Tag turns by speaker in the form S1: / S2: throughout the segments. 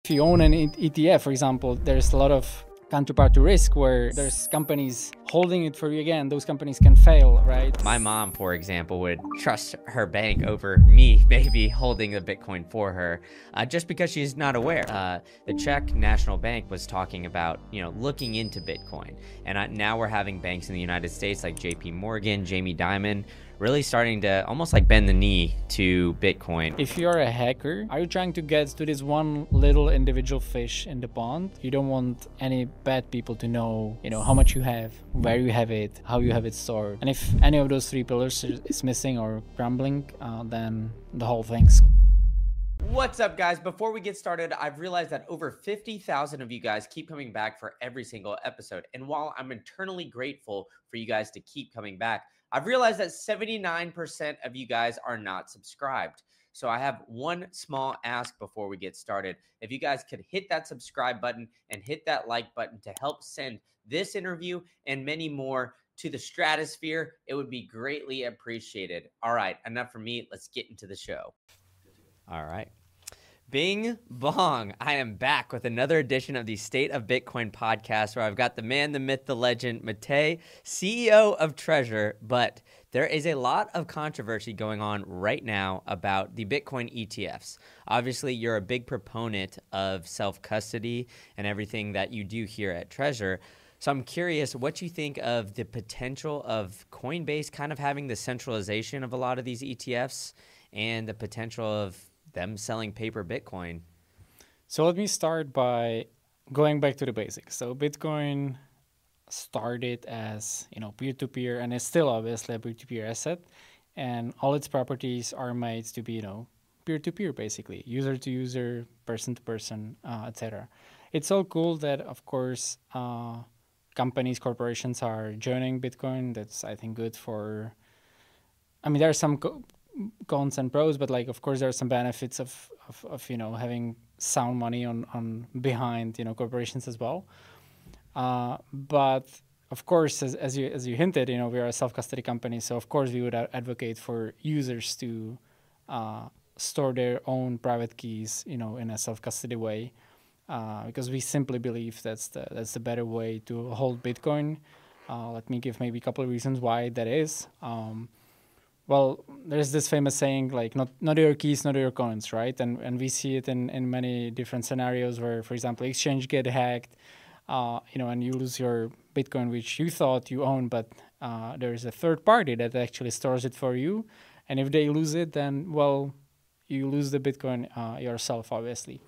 S1: if you own an ETF, for example, there's a lot of counterparty risk where there's companies holding it for you. Again, those companies can fail, right?
S2: My mom, for example, would trust her bank over me maybe holding the Bitcoin for her, just because she's not aware. The Czech National Bank was talking about, looking into Bitcoin. And now we're having banks in the United States like JP Morgan, Jamie Dimon, really starting to almost like bend the knee to Bitcoin.
S1: If you're a hacker, are you trying to get to this one little individual fish in the pond? You don't want any bad people to know, how much you have, where you have it, how you have it stored. And if any of those three pillars is missing or crumbling, then the whole thing's...
S2: What's up, guys? Before we get started, I've realized that over 50,000 of you guys keep coming back for every single episode. And while I'm eternally grateful for you guys to keep coming back, I've realized that 79% of you guys are not subscribed. So I have one small ask before we get started. If you guys could hit that subscribe button and hit that like button to help send this interview and many more to the stratosphere, it would be greatly appreciated. All right, enough for me. Let's get into the show. All right. Bing bong. I am back with another edition of the State of Bitcoin podcast where I've got the man, the myth, the legend, Matej, CEO of Trezor. But there is a lot of controversy going on right now about the Bitcoin ETFs. Obviously, you're a big proponent of self-custody and everything that you do here at Trezor. So I'm curious what you think of the potential of Coinbase kind of having the centralization of a lot of these ETFs and the potential of them selling paper Bitcoin.
S1: So let me start by going back to the basics. So Bitcoin started as, peer-to-peer, and is still obviously a peer-to-peer asset. And all its properties are made to be, peer-to-peer, basically, user-to-user, person-to-person, etc. It's all cool that, of course, companies, corporations are joining Bitcoin. That's, I think, good for... there are some cons and pros, but of course there are some benefits of having sound money on behind corporations as well. But of course, as you hinted, we are a self-custody company, so of course we would advocate for users to store their own private keys in a self-custody way, because we simply believe that's the better way to hold Bitcoin. Let me give maybe a couple of reasons why that is. Well, there's this famous saying, not your keys, not your coins, right? And we see it in many different scenarios where, for example, exchange get hacked, and you lose your Bitcoin, which you thought you owned, but there's a third party that actually stores it for you. And if they lose it, then, well, you lose the Bitcoin yourself, obviously.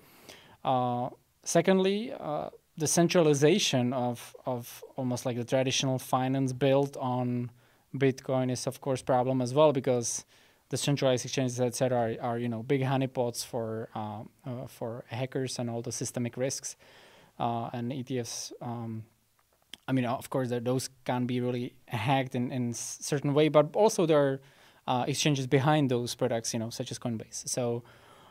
S1: Secondly, the centralization of almost like the traditional finance built on Bitcoin is, of course, problem as well, because the centralized exchanges, etc., are big honeypots for hackers and all the systemic risks. And ETFs, of course, those can be really hacked in certain way, but also there are exchanges behind those products, such as Coinbase. So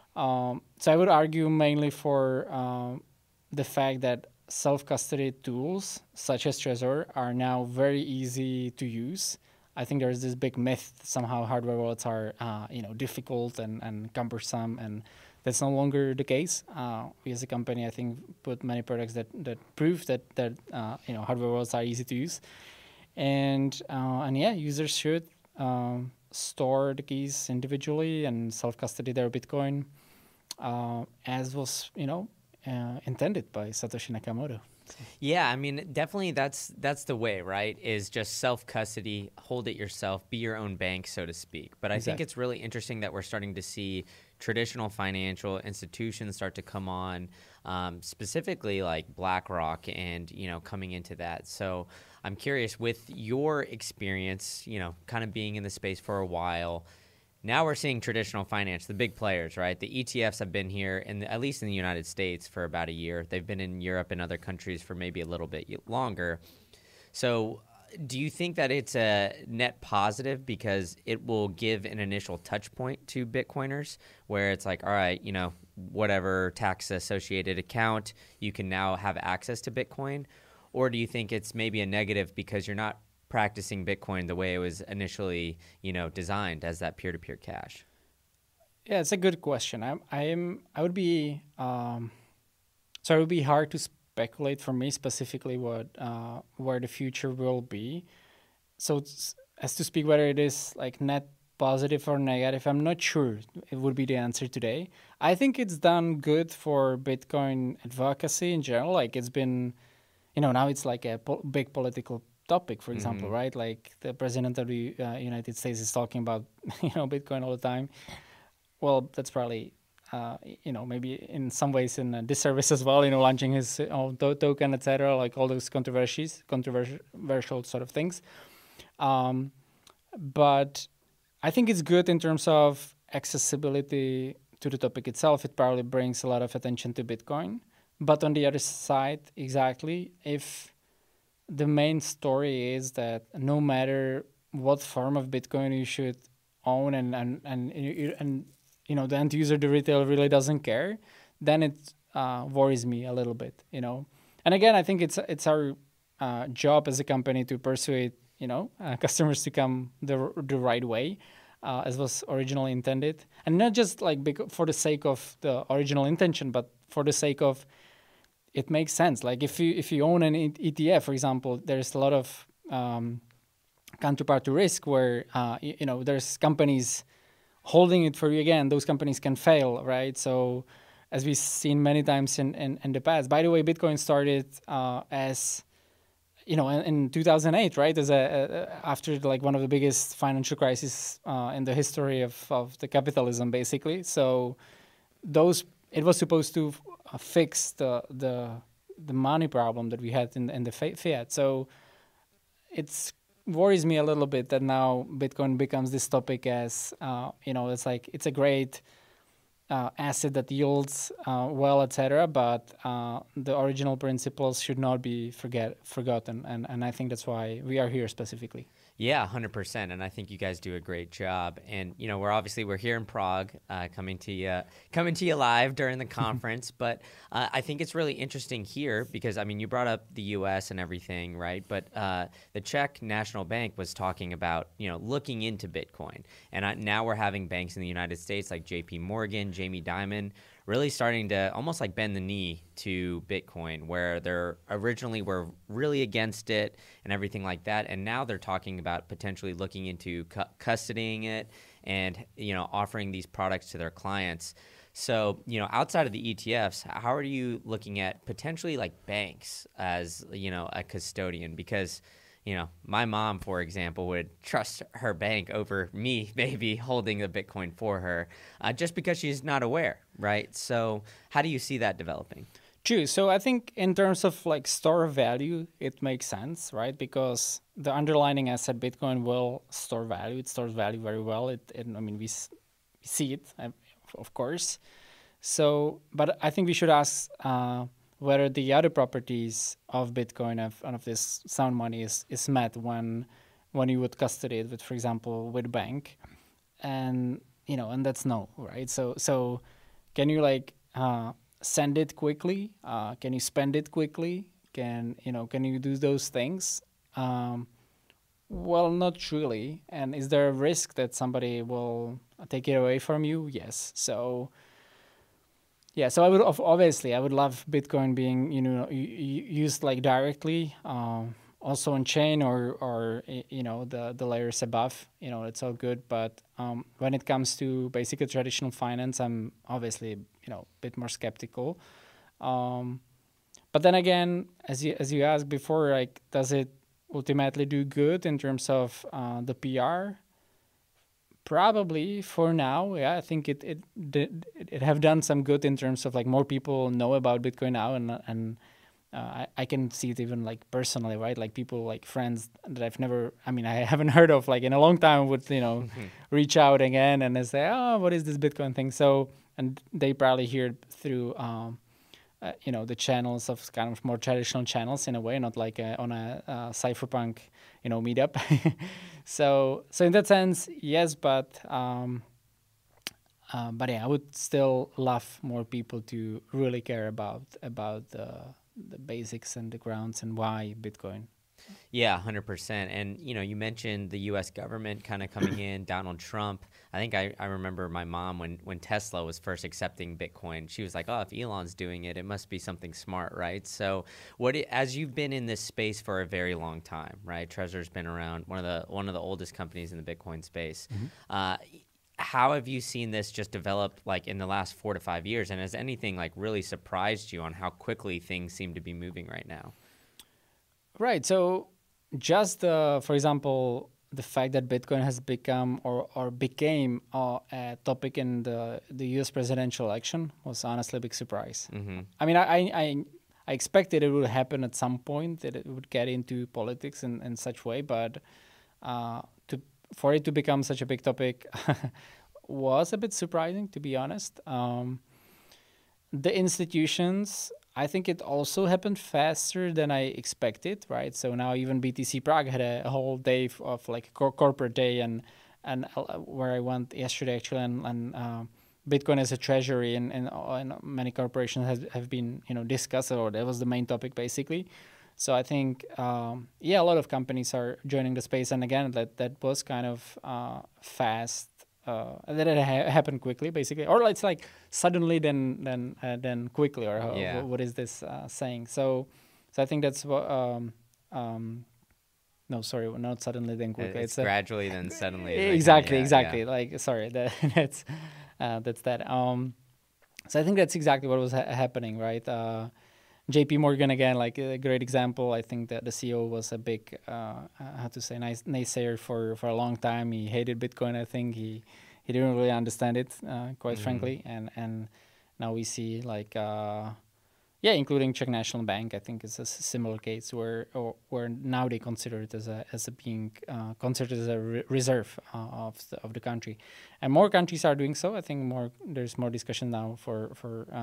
S1: I would argue mainly for the fact that self-custody tools such as Trezor are now very easy to use. I think there's this big myth that somehow hardware wallets are, difficult and cumbersome, and that's no longer the case. We as a company, I think, put many products that prove that hardware wallets are easy to use, and users should store the keys individually and self-custody their Bitcoin, as was intended by Satoshi Nakamoto.
S2: Yeah, definitely that's the way, right? Is just self-custody, hold it yourself, be your own bank, so to speak. But I think it's really interesting that we're starting to see traditional financial institutions start to come on, specifically like BlackRock and, coming into that. So I'm curious, with your experience, kind of being in the space for a while, now we're seeing traditional finance, the big players, right? The ETFs have been here, at least in the United States, for about a year. They've been in Europe and other countries for maybe a little bit longer. So do you think that it's a net positive because it will give an initial touch point to Bitcoiners where it's like, all right, whatever tax-associated account, you can now have access to Bitcoin? Or do you think it's maybe a negative because you're not practicing Bitcoin the way it was initially, designed as that peer-to-peer cash?
S1: Yeah, it's a good question. I would be So it would be hard to speculate for me specifically what where the future will be. So as to speak whether it is like net positive or negative, I'm not sure it would be the answer today. I think it's done good for Bitcoin advocacy in general. Like it's been, now it's like a big political topic, for example,
S2: Mm-hmm.
S1: right? Like the president of the United States is talking about, Bitcoin all the time. Well, that's probably, maybe in some ways in a disservice as well, launching his own token, etc., like all those controversial sort of things. Um, but I think it's good in terms of accessibility to the topic itself. It probably brings a lot of attention to Bitcoin. But on the other side, exactly, if the main story is that no matter what form of Bitcoin you should own, and the end user, the retail, really doesn't care, then it worries me a little bit. And again, I think it's our job as a company to persuade customers to come the right way, as was originally intended, and not just like for the sake of the original intention, but for the sake of it makes sense. Like if you own an ETF, for example, there's a lot of counterparty risk where there's companies holding it for you. Again, those companies can fail, right? So as we've seen many times in the past. By the way, Bitcoin started as in 2008, right? As after like one of the biggest financial crises in the history of the capitalism, basically. So it was supposed to fix the money problem that we had in the fiat. So it worries me a little bit that now Bitcoin becomes this topic as it's like it's a great asset that yields well, etc. But the original principles should not be forgotten, and I think that's why we are here specifically.
S2: Yeah, 100%. And I think you guys do a great job. And we're here in Prague, coming to you live during the conference. But I think it's really interesting here because you brought up the U.S. and everything, right? But the Czech National Bank was talking about looking into Bitcoin, and now we're having banks in the United States like J.P. Morgan, Jamie Dimon, really starting to almost like bend the knee to Bitcoin, where they're originally were really against it and everything like that, and now they're talking about potentially looking into custodying it and offering these products to their clients. So outside of the ETFs, how are you looking at potentially like banks as a custodian? Because my mom, for example, would trust her bank over me maybe holding the Bitcoin for her, just because she's not aware, right? So how do you see that developing?
S1: True. So I think in terms of like store value, it makes sense, right? Because the underlying asset Bitcoin will store value. It stores value very well. We see it, of course. So, but I think we should ask whether the other properties of Bitcoin of this sound money is met when you would custody it with, for example, with bank, and and that's no, right? So can you like send it quickly? Can you spend it quickly? Can you do those things? Well, not really. And is there a risk that somebody will take it away from you? Yes. So yeah, so I would love Bitcoin being used like directly, also on chain or the layers above. It's all good, but when it comes to basically traditional finance, I'm obviously a bit more skeptical. But then again, as you asked before, like does it ultimately do good in terms of the PR? Probably for now, yeah. I think it have done some good in terms of like more people know about Bitcoin now, and I can see it even like personally, right? Like people like friends that I haven't heard of like in a long time would reach out again and they say, oh, what is this Bitcoin thing? So and they probably hear it through the channels of kind of more traditional channels in a way, not like on a cypherpunk meetup. So in that sense, yes, but yeah, I would still love more people to really care about the basics and the grounds and why Bitcoin.
S2: Yeah, 100%. And, you mentioned the U.S. government kind of coming in, Donald Trump. I think I remember my mom when Tesla was first accepting Bitcoin, she was like, oh, if Elon's doing it, it must be something smart, right? So as you've been in this space for a very long time, right? Trezor's been around, one of the oldest companies in the Bitcoin space. How have you seen this just develop like in the last 4 to 5 years? And has anything like really surprised you on how quickly things seem to be moving right now?
S1: Right. So just for example, the fact that Bitcoin has become or became a topic in the U.S. presidential election was honestly a big surprise. I mean, I expected it would happen at some point, that it would get into politics in such way, but for it to become such a big topic was a bit surprising, to be honest. The institutions, I think it also happened faster than I expected, right? So now even BTC Prague had a whole day of like corporate day, and where I went yesterday actually, and Bitcoin as a treasury and many corporations have been discussed, or that was the main topic basically. So I think a lot of companies are joining the space, and again that was kind of fast. That it happened quickly, basically, or it's like suddenly, then quickly, or what is this saying? So I think that's what. No, sorry, not suddenly, then quickly.
S2: It's gradually, then suddenly.
S1: Exactly. Like, sorry, that's that. So I think that's exactly what was happening, right? JP Morgan, again, like a great example. I think that the CEO was a big, naysayer for a long time. He hated Bitcoin. I think he didn't really understand it, quite frankly. And now we see like, including Czech National Bank. I think it's a similar case where now they consider it as being considered as a reserve of the country, and more countries are doing so. I think there's more discussion now for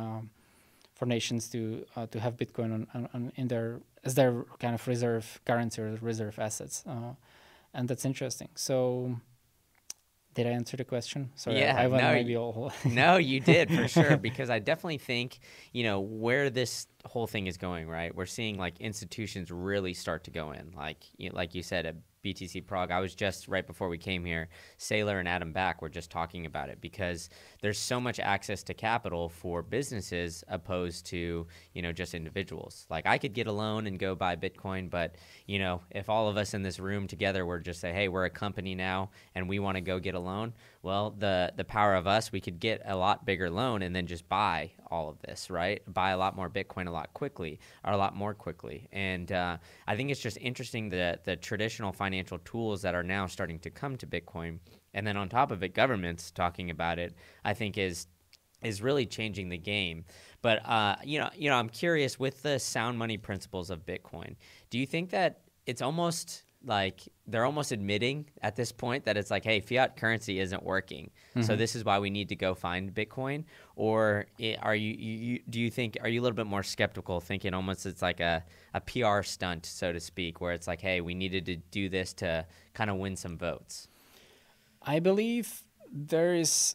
S1: nations to have Bitcoin in as their kind of reserve currency or reserve assets, and that's interesting. So, did I answer the question? Sorry,
S2: yeah,
S1: I went maybe all.
S2: No, you did for sure, because I definitely think where this whole thing is going. Right, we're seeing like institutions really start to go in, like you said at BTC Prague. I was just right before we came here, Saylor and Adam Back were just talking about it, because there's so much access to capital for businesses opposed to just individuals. Like I could get a loan and go buy Bitcoin, but if all of us in this room together were just say, hey, we're a company now and we want to go get a loan, well, the power of us, we could get a lot bigger loan and then just buy all of this, right? Buy a lot more Bitcoin a lot more quickly. And I think it's just interesting that the traditional financial tools that are now starting to come to Bitcoin, and then on top of it, governments talking about it, I think is really changing the game. But I'm curious, with the sound money principles of Bitcoin, do you think that it's almost like they're almost admitting at this point that it's like, hey, fiat currency isn't working, so this is why we need to go find Bitcoin? Or are you a little bit more skeptical, thinking almost it's like a PR stunt, so to speak, where it's like, hey, we needed to do this to kind of win some votes?
S1: I believe there is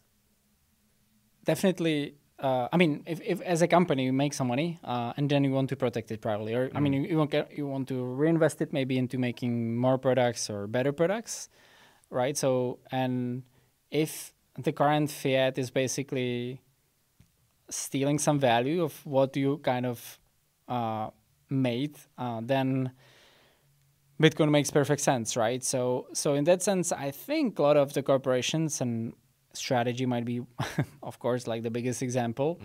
S1: definitely. I mean, if as a company you make some money and then you want to protect it privately, or I mean, you want to reinvest it maybe into making more products or better products, right? So, and if the current fiat is basically stealing some value of what you kind of made, then Bitcoin makes perfect sense, right? So in that sense, I think a lot of the corporations and Strategy might be, of course, like the biggest example,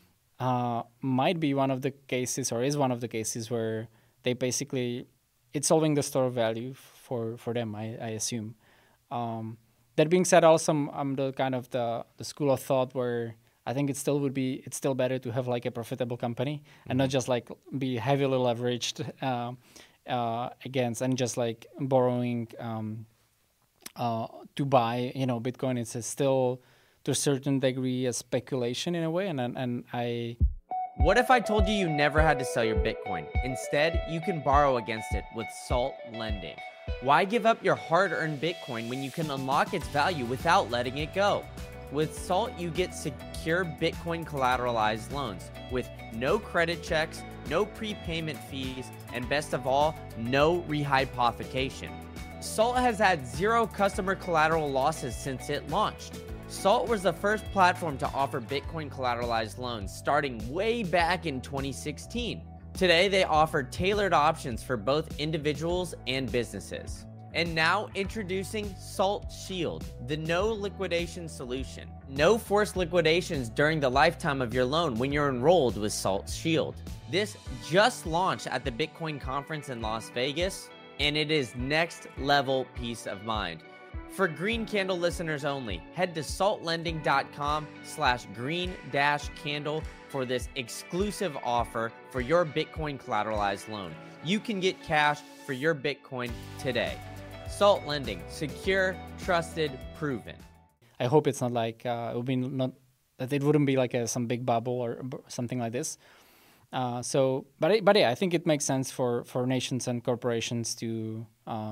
S1: might be one of the cases, or is one of the cases, where they basically, it's solving the store value for them, I assume. That being said, also I'm the kind of the school of thought where I think it's still better to have like a profitable company and not just like be heavily leveraged against and just like borrowing to buy, Bitcoin. It's still to a certain degree a speculation in a way, and I.
S2: What if I told you never had to sell your Bitcoin? Instead, you can borrow against it with Salt Lending. Why give up your hard-earned Bitcoin when you can unlock its value without letting it go? With Salt, you get secure Bitcoin collateralized loans with no credit checks, no prepayment fees, and best of all, no rehypothecation. Salt has had zero customer collateral losses since it launched. Salt was the first platform to offer Bitcoin collateralized loans starting way back in 2016. Today, they offer tailored options for both individuals and businesses. And now introducing Salt Shield, the no liquidation solution. No forced liquidations during the lifetime of your loan when you're enrolled with Salt Shield. This just launched at the Bitcoin conference in Las Vegas, and it is next level peace of mind. For Green Candle listeners only, head to saltlending.com/green-candle for this exclusive offer for your Bitcoin collateralized loan. You can get cash for your Bitcoin today. Salt Lending, secure, trusted, proven.
S1: I hope it's not like it would be not that it wouldn't be like some big bubble or something like this. But yeah, I think it makes sense for nations and corporations to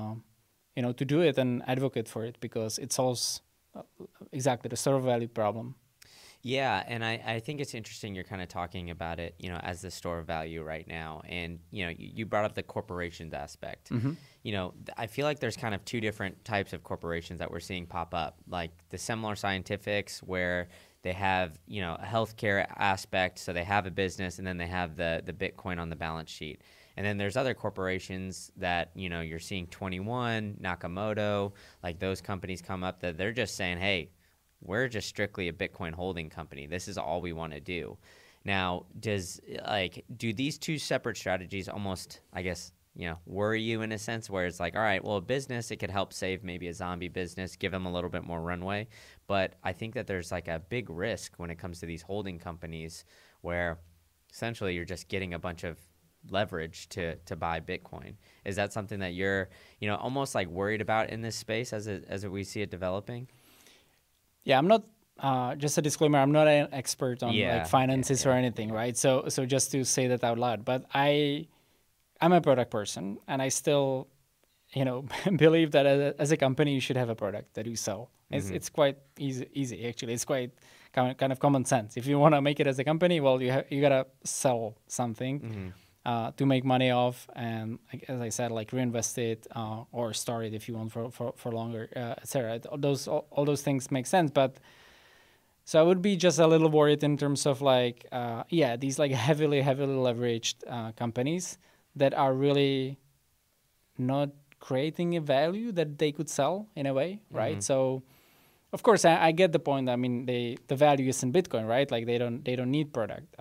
S1: to do it and advocate for it because it solves exactly the store of value problem.
S2: Yeah, and I think it's interesting you're kind of talking about it, as the store of value right now. And, you brought up the corporations aspect.
S1: Mm-hmm.
S2: I feel like there's kind of two different types of corporations that we're seeing pop up, like the Semler Scientifics, where they have, a healthcare aspect, so they have a business, and then they have the Bitcoin on the balance sheet. And then there's other corporations that, you're seeing 21, Nakamoto, like those companies come up that they're just saying, hey, we're just strictly a Bitcoin holding company. This is all we want to do. Now, do these two separate strategies almost, I guess, worry you in a sense where it's like, all right, well, a business, it could help save maybe a zombie business, give them a little bit more runway. But I think that there's like a big risk when it comes to these holding companies where essentially you're just getting a bunch of leverage to buy Bitcoin. Is that something that you're, almost like worried about in this space as we see it developing?
S1: Yeah, I'm not. Just a disclaimer: I'm not an expert on finances or anything, right? So just to say that out loud, but I'm a product person, and I still, believe that as a company you should have a product that you sell. It's quite easy actually. It's quite kind of common sense. If you want to make it as a company, well, you gotta sell something. To make money off, and as I said, like reinvest it or store it if you want for longer, etc. All those things make sense, but so I would be just a little worried in terms of like these like heavily leveraged companies that are really not creating a value that they could sell in a way, right? So of course I get the point. I mean, the value is in Bitcoin, right? Like they don't need product.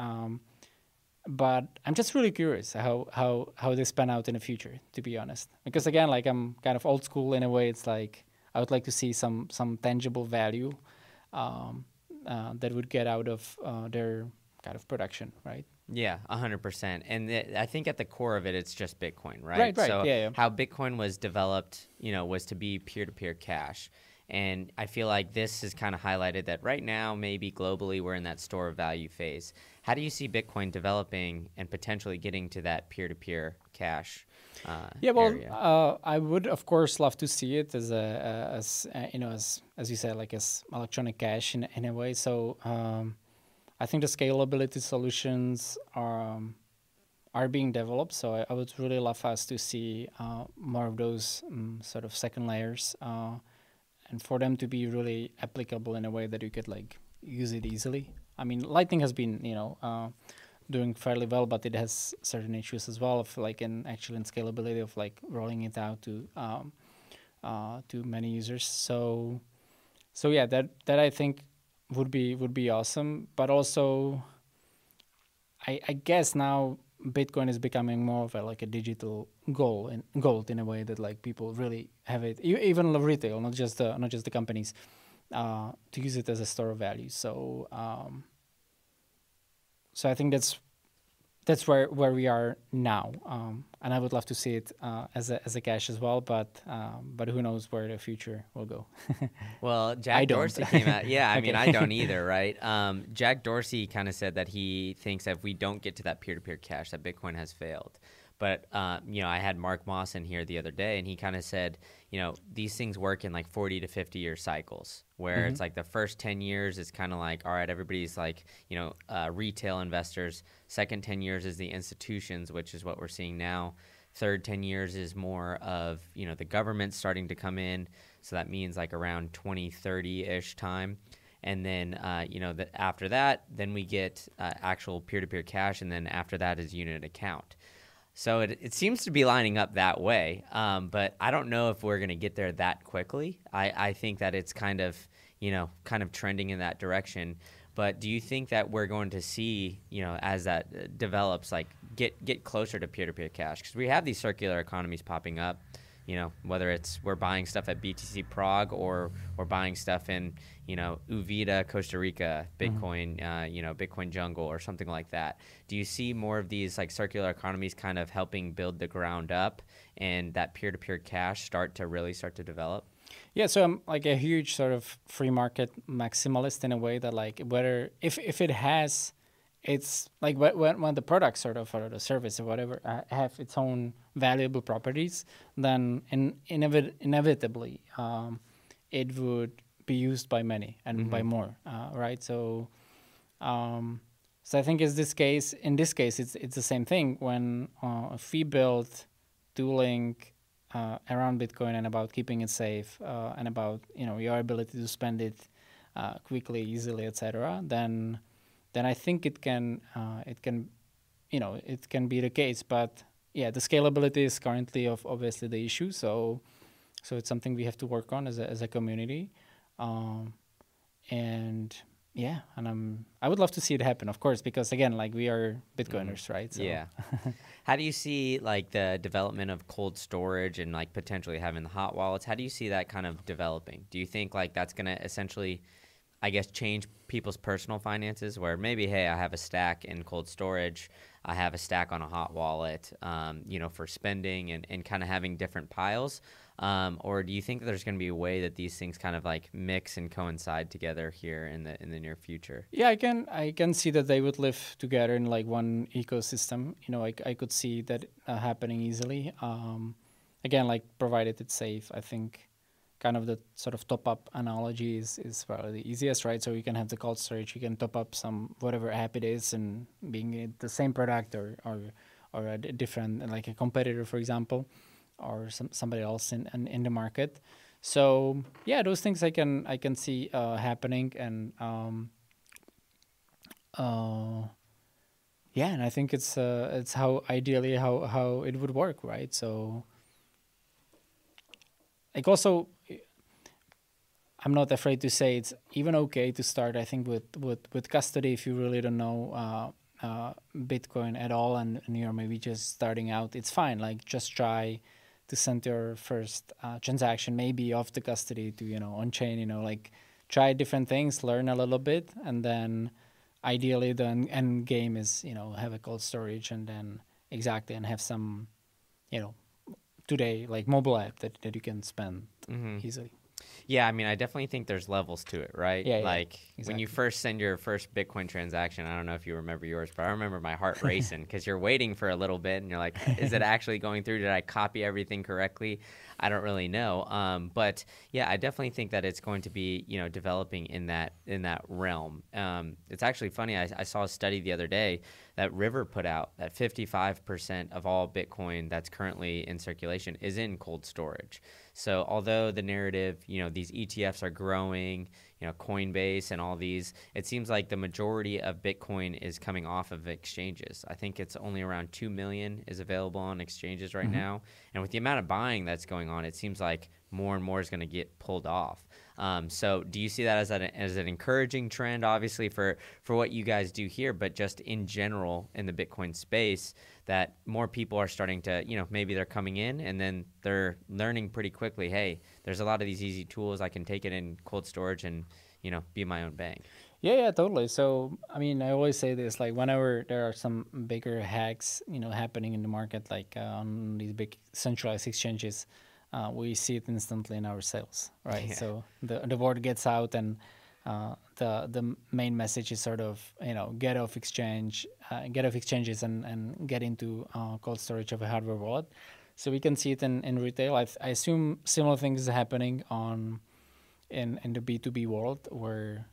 S1: But I'm just really curious how this pan out in the future, to be honest. Because again, like I'm kind of old school in a way. It's like I would like to see some tangible value that would get out of their kind of production, right?
S2: Yeah, 100%. And I think at the core of it, it's just Bitcoin, right?
S1: Right.
S2: So
S1: yeah.
S2: How Bitcoin was developed, was to be peer-to-peer cash. And I feel like this has kind of highlighted that right now, maybe globally, we're in that store of value phase. How do you see Bitcoin developing and potentially getting to that peer-to-peer cash area?
S1: I would of course love to see it as as you said, like as electronic cash in a way. So I think the scalability solutions are being developed. So I would really love us to see more of those sort of second layers. And for them to be really applicable in a way that you could like use it easily. I mean, Lightning has been, doing fairly well, but it has certain issues as well of like in scalability of like rolling it out to many users. So yeah, that I think would be awesome. But also, I guess now Bitcoin is becoming more of a digital gold in a way that like people really have it, even retail, not just the companies, to use it as a store of value. So I think that's where we are now, and I would love to see it as a cash as well. But who knows where the future will go?
S2: Well, Jack Dorsey came out. Yeah, I mean, I don't either, right? Jack Dorsey kind of said that he thinks that if we don't get to that peer-to-peer cash, that Bitcoin has failed. But I had Mark Moss in here the other day, and he kind of said, these things work in like 40 to 50-year cycles, where
S1: Hmm.
S2: it's like the first 10 years is kind of like, all right, everybody's like, retail investors. Second 10 years is the institutions, which is what we're seeing now. Third 10 years is more of, the government starting to come in. So that means like around 2030-ish time. And then, after that, then we get actual peer-to-peer cash. And then after that is unit account. So it seems to be lining up that way, but I don't know if we're going to get there that quickly. I think that it's kind of trending in that direction. But do you think that we're going to see, as that develops, like get closer to peer-to-peer cash? Because we have these circular economies popping up. Whether it's we're buying stuff at BTC Prague or we're buying stuff in, Uvita, Costa Rica, Bitcoin, Bitcoin Jungle or something like that. Do you see more of these like circular economies kind of helping build the ground up and that peer-to-peer cash start to develop?
S1: Yeah, so I'm like a huge sort of free market maximalist in a way that like whether if it has, it's like when the product sort of or the service or whatever have its own valuable properties, then inevitably it would be used by many and by more, right? So I think in this case, it's the same thing when if we build tooling around Bitcoin and about keeping it safe and about your ability to spend it quickly, easily, etc., then I think it can be the case. But yeah, the scalability is currently obviously the issue. So it's something we have to work on as a community, um, and yeah, and I would love to see it happen, of course, because again, like we are Bitcoiners, right? So
S2: Yeah. How do you see like the development of cold storage and like potentially having the hot wallets? How do you see that kind of developing? Do you think like that's going to essentially, I guess, change people's personal finances where maybe, hey, I have a stack in cold storage, I have a stack on a hot wallet, for spending and kind of having different piles? Or do you think that there's going to be a way that these things kind of like mix and coincide together here in the near future?
S1: yeah, I can see that they would live together in like one ecosystem. I could see that happening easily. Again, like provided it's safe, I think kind of the sort of top up analogy is probably the easiest, right? So you can have the cold storage, you can top up some whatever app it is, and being it the same product or a different like a competitor, for example, or somebody else in the market. So yeah, those things I can see happening, and uh, yeah, and I think it's how ideally how it would work, right? So like also I'm not afraid to say it's even okay to start. I think with custody if you really don't know Bitcoin at all, and you're maybe just starting out. It's fine. Like just try to send your first transaction maybe off the custody to on chain. Like try different things, learn a little bit, and then ideally the end game is have a cold storage and then exactly and have some you know today like mobile app that you can spend easily.
S2: Yeah, I mean, I definitely think there's levels to it, right?
S1: Yeah, yeah,
S2: Like when you
S1: exactly.
S2: first send your first Bitcoin transaction, I don't know if you remember yours, but I remember my heart racing because you're waiting for a little bit and you're like, is it actually going through? Did I copy everything correctly? I don't really know. But yeah, I definitely think that it's going to be, developing in that realm. It's actually funny. I saw a study the other day that River put out that 55% of all Bitcoin that's currently in circulation is in cold storage. So although the narrative, these ETFs are growing, Coinbase and all these, it seems like the majority of Bitcoin is coming off of exchanges. I think it's only around 2 million is available on exchanges right now. And with the amount of buying that's going on, it seems like more and more is going to get pulled off. So do you see that as an encouraging trend, obviously, for what you guys do here, but just in general in the Bitcoin space, that more people are starting to, maybe they're coming in and then they're learning pretty quickly, hey, there's a lot of these easy tools. I can take it in cold storage and, be my own bank.
S1: Yeah, totally. So, I mean, I always say this, like whenever there are some bigger hacks, happening in the market, like on these big centralized exchanges, we see it instantly in our sales, right?
S2: Yeah.
S1: So the word gets out, and the main message is sort of, get off get off exchanges and get into cold storage of a hardware wallet. So we can see it in retail. I assume similar things are happening in the B2B world, where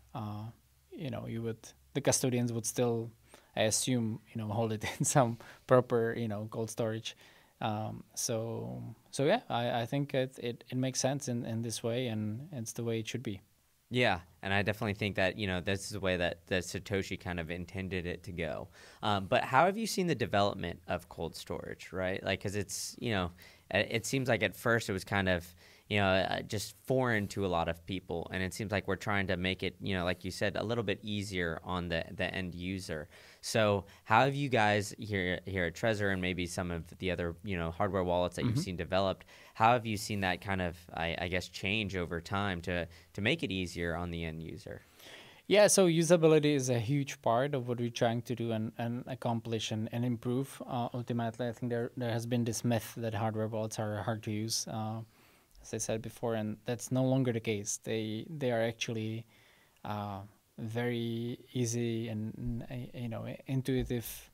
S1: the custodians would still, I assume, hold it in some proper, cold storage. So yeah, I think it makes sense in this way, and it's the way it should be.
S2: Yeah, and I definitely think that, this is the way that Satoshi kind of intended it to go. But how have you seen the development of cold storage, right? Like, because it's, it seems like at first it was kind of, just foreign to a lot of people. And it seems like we're trying to make it, like you said, a little bit easier on the end user. So how have you guys here at Trezor, and maybe some of the other, hardware wallets that you've seen developed, how have you seen that kind of, I guess, change over time to make it easier on the end user?
S1: Yeah, so usability is a huge part of what we're trying to do and accomplish and improve. Ultimately, I think there has been this myth that hardware wallets are hard to use, as I said before, and that's no longer the case. They are actually very easy and intuitive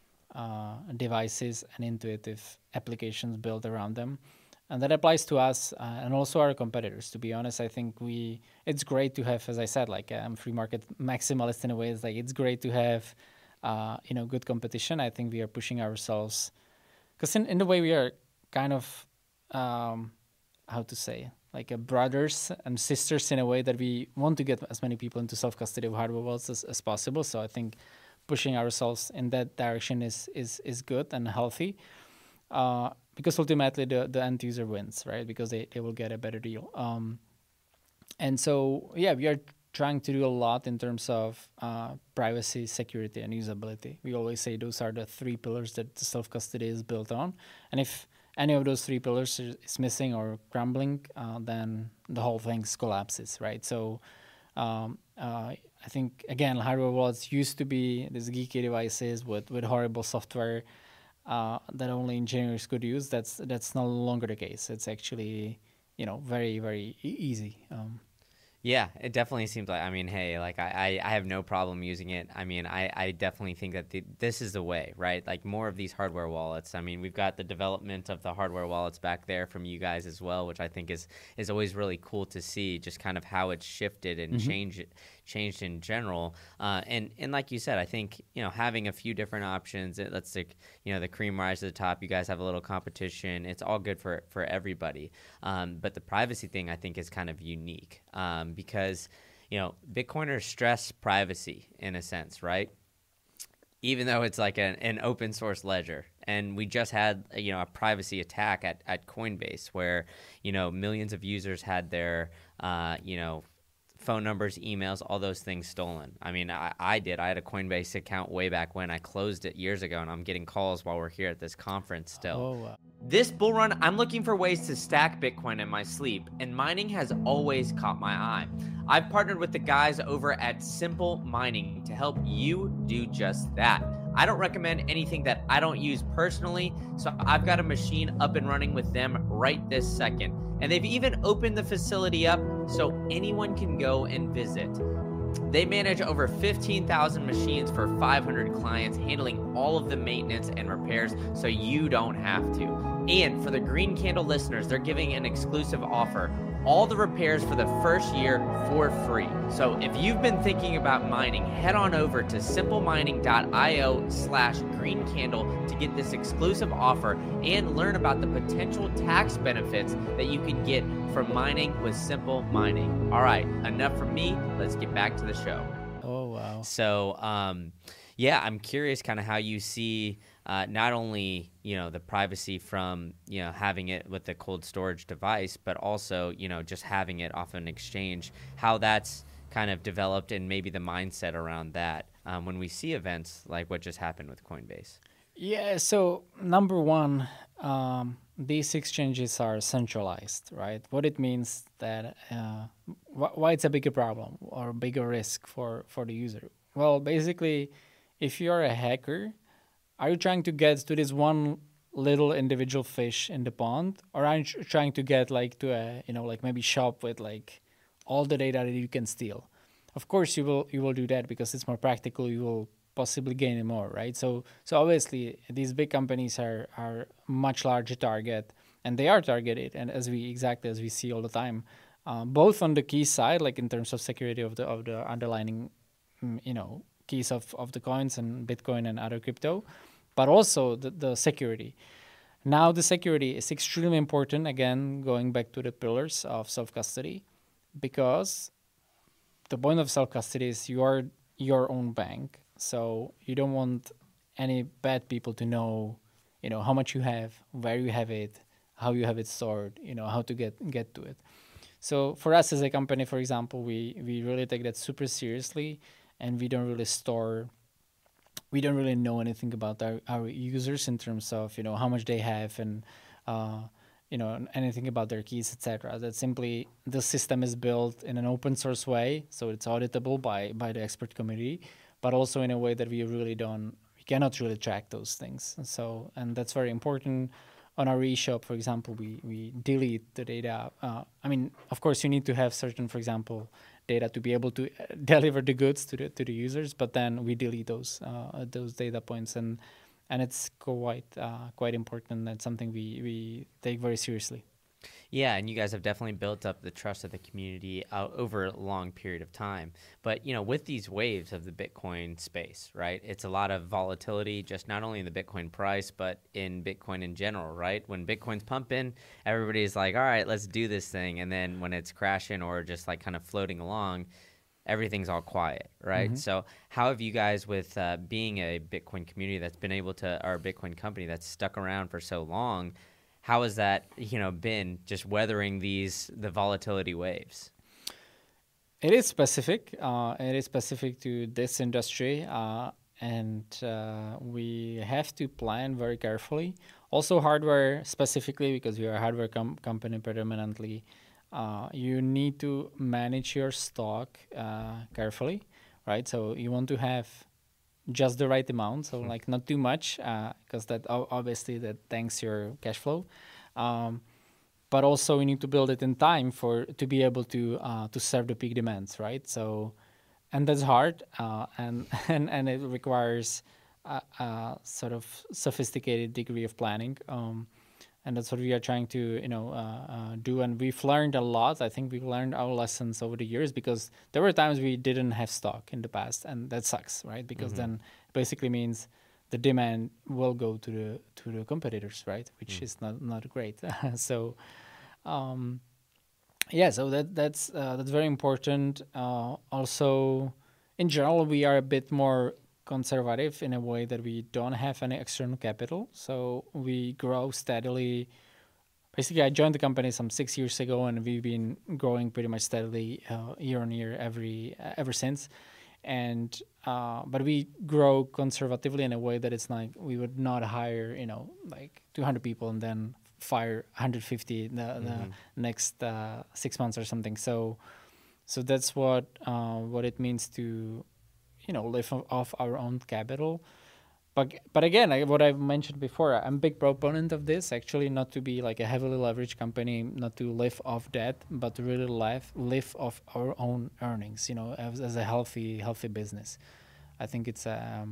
S1: devices and intuitive applications built around them. And that applies to us and also our competitors. To be honest, I think it's great to have, as I said, like I'm free market maximalist in a way. It's like it's great to have, good competition. I think we are pushing ourselves, because in the way we are kind of, how to say, like a brothers and sisters in a way, that we want to get as many people into self-custody of hardware wallets as possible. So I think pushing ourselves in that direction is good and healthy. Because ultimately the end user wins, right? Because they will get a better deal. And so, yeah, we are trying to do a lot in terms of privacy, security, and usability. We always say those are the three pillars that the self-custody is built on. And if any of those three pillars is missing or crumbling, then the whole thing collapses, right? So I think, again, hardware wallets used to be these geeky devices with horrible software that only engineers could use. That's no longer the case. It's actually, very, very easy.
S2: Yeah, it definitely seems like, hey, like I have no problem using it. I definitely think that this is the way, right? Like more of these hardware wallets. We've got the development of the hardware wallets back there from you guys as well, which I think is always really cool to see, just kind of how it's shifted and changed in general. And like you said, I think, having a few different options, let's take, the cream rise to the top. You guys have a little competition. It's all good for everybody. But the privacy thing, I think, is kind of unique. Because, Bitcoiners stress privacy in a sense, right? Even though it's like an open source ledger. And we just had, a privacy attack at Coinbase where, millions of users had their, phone numbers, emails, all those things stolen. I did. I had a Coinbase account way back when. I closed it years ago, and I'm getting calls while we're here at this conference still.
S1: Oh, wow.
S2: This bull run, I'm looking for ways to stack Bitcoin in my sleep, and mining has always caught my eye. I've partnered with the guys over at Simple Mining to help you do just that. I don't recommend anything that I don't use personally, so I've got a machine up and running with them right this second. And they've even opened the facility up so anyone can go and visit. They manage over 15,000 machines for 500 clients, handling all of the maintenance and repairs so you don't have to. And for the Green Candle listeners, they're giving an exclusive offer. All the repairs for the first year for free. So if you've been thinking about mining, head on over to simplemining.io/greencandle to get this exclusive offer and learn about the potential tax benefits that you can get from mining with Simple Mining. All right, enough from me. Let's get back to the show.
S1: Oh, wow.
S2: So, yeah, I'm curious kind of how you see not only, the privacy from, having it with the cold storage device, but also, just having it off an exchange, how that's kind of developed and maybe the mindset around that when we see events like what just happened with Coinbase.
S1: Yeah, so number one, these exchanges are centralized, right? What it means that why it's a bigger problem or a bigger risk for the user. Well, basically, if you're a hacker, are you trying to get to this one little individual fish in the pond, or are you trying to get like to a like maybe shop with like all the data that you can steal? of course you will do that because it's more practical. You will possibly gain it more, right? So obviously these big companies are much larger target, and they are targeted, and as we see all the time, both on the key side, like in terms of security of the underlying, keys of the coins and Bitcoin and other crypto, but also the security. Now the security is extremely important. Again, going back to the pillars of self custody, because the point of self custody is you are your own bank, so you don't want any bad people to know, how much you have, where you have it, how you have it stored, how to get to it. So for us as a company, for example, we really take that super seriously, and we don't really know anything about our users in terms of how much they have, and uh, anything about their keys, etc. That simply the system is built in an open source way, so it's auditable by the expert community, but also in a way that we cannot really track those things. And that's very important. On our eShop, for example, we delete the data. I mean, of course, you need to have certain, for example, data to be able to deliver the goods to the users, but then we delete those data points, and it's quite important. That's something we take very seriously.
S2: Yeah, and you guys have definitely built up the trust of the community over a long period of time. But, with these waves of the Bitcoin space, right, it's a lot of volatility, just not only in the Bitcoin price, but in Bitcoin in general, right? When Bitcoin's pumping, everybody's like, all right, let's do this thing. And then when it's crashing or just like kind of floating along, everything's all quiet, right? So how have you guys, with being a Bitcoin community that's been able to, or a Bitcoin company that's stuck around for so long, how has that, been just weathering the volatility waves?
S1: It is specific. It is specific to this industry, and we have to plan very carefully. Also, hardware specifically, because we are a hardware company predominantly. You need to manage your stock carefully, right? So you want to have just the right amount, so like not too much, because that obviously that tanks your cash flow. But also you need to build it in time to be able to serve the peak demands, right? So, and that's hard, and and it requires a sort of sophisticated degree of planning. And that's what we are trying to do, and we've learned a lot. I think we've learned our lessons over the years, because there were times we didn't have stock in the past, and that sucks, right? Because then basically means the demand will go to the competitors, right? Which is not great. So yeah, so that's very important. Also, in general, we are a bit more conservative in a way that we don't have any external capital, so we grow steadily. Basically, I joined the company some 6 years ago, and we've been growing pretty much steadily year on year ever since. And but we grow conservatively in a way that it's like we would not hire like 200 people and then fire 150 the next 6 months or something. So that's what it means to live off our own capital. But again, what I've mentioned before, I'm a big proponent of this, actually, not to be like a heavily leveraged company, not to live off debt, but to really live off our own earnings, as a healthy business. I think it's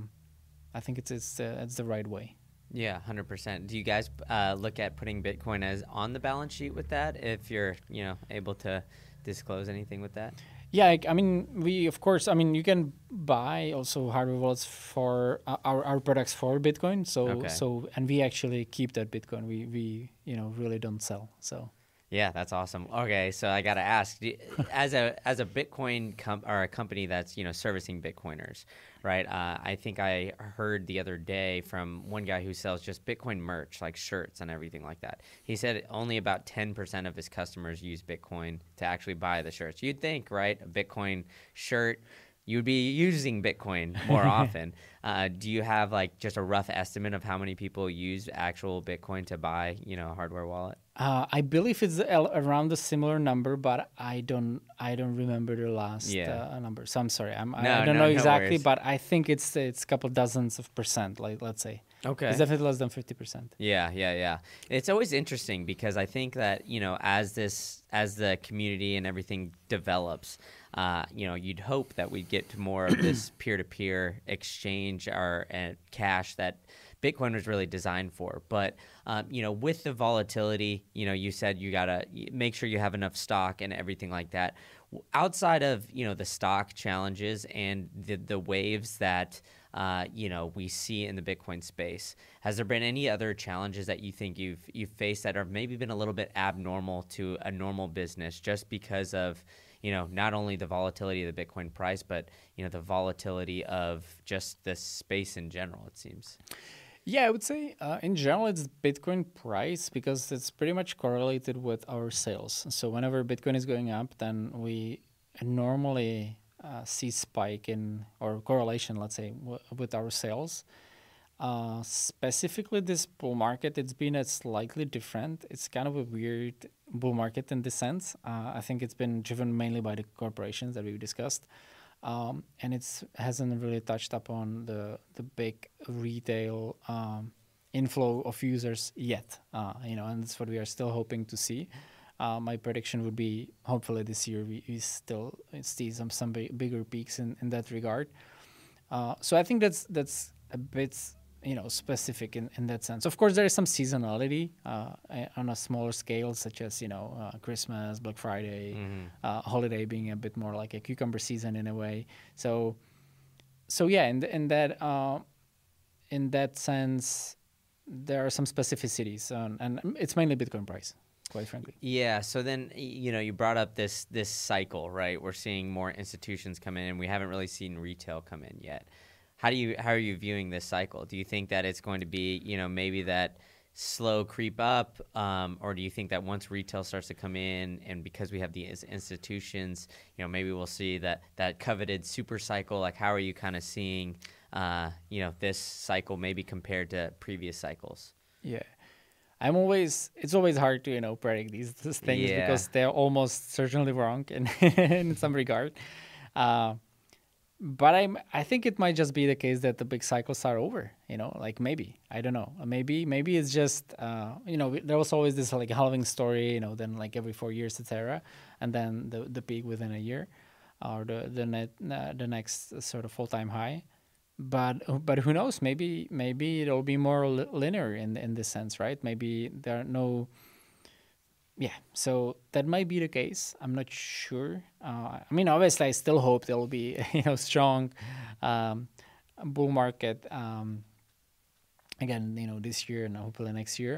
S1: it's the right way.
S2: Yeah, 100%. Do you guys look at putting Bitcoin as on the balance sheet with that, if you're able to disclose anything with that?
S1: Yeah, I mean, we of course. I mean, you can buy also hardware wallets for our products for Bitcoin. So and we actually keep that Bitcoin. We really don't sell. So
S2: yeah, that's awesome. Okay, so I gotta ask, as a Bitcoin or a company that's servicing Bitcoiners, right? I think I heard the other day from one guy who sells just Bitcoin merch, like shirts and everything like that. He said only about 10% of his customers use Bitcoin to actually buy the shirts. You'd think, right? A Bitcoin shirt, you'd be using Bitcoin more often. Do you have like just a rough estimate of how many people use actual Bitcoin to buy, a hardware wallet?
S1: I believe it's around a similar number, but I don't remember the last number. So I'm sorry, I don't know exactly, but I think it's a couple dozens of percent. Like, let's say. It's
S2: Okay.
S1: definitely less than 50%.
S2: Yeah, yeah, yeah. It's always interesting because I think that, as the community and everything develops, you'd hope that we'd get to more of this peer-to-peer exchange or cash that Bitcoin was really designed for. But, with the volatility, you said you gotta make sure you have enough stock and everything like that. Outside of, the stock challenges and the waves that, we see in the Bitcoin space, has there been any other challenges that you think you've faced that have maybe been a little bit abnormal to a normal business just because of, not only the volatility of the Bitcoin price, but, the volatility of just the space in general, it seems?
S1: Yeah, I would say in general it's Bitcoin price because it's pretty much correlated with our sales. So whenever Bitcoin is going up, then we normally see spike in or correlation, let's say, with our sales. Specifically, this bull market, it's been a slightly different. It's kind of a weird bull market in this sense. I think it's been driven mainly by the corporations that we've discussed. And it hasn't really touched upon the big retail inflow of users yet. And that's what we are still hoping to see. My prediction would be hopefully this year we still see some bigger peaks in that regard. So I think that's a bit specific in that sense. Of course, there is some seasonality on a smaller scale, such as Christmas, Black Friday, holiday being a bit more like a cucumber season in a way. So yeah, in that sense, there are some specificities, and it's mainly Bitcoin price, quite frankly.
S2: Yeah. So then, you brought up this cycle, right? We're seeing more institutions come in, and we haven't really seen retail come in yet. How are you viewing this cycle? Do you think that it's going to be, maybe that slow creep up, or do you think that once retail starts to come in, and because we have these institutions, maybe we'll see that coveted super cycle? Like, how are you kind of seeing, this cycle maybe compared to previous cycles?
S1: Yeah. It's always hard to predict these things
S2: Yeah.
S1: because they're almost certainly wrong in some regard. But I think it might just be the case that the big cycles are over. Like maybe I don't know. Maybe it's just there was always this like halving story. Then like every 4 years, etc., and then the peak within a year, or the next sort of full-time high. But who knows? Maybe it'll be more linear in this sense, right? Maybe there are no. Yeah, so that might be the case. I'm not sure. Obviously, I still hope there will be strong bull market again. This year and hopefully next year.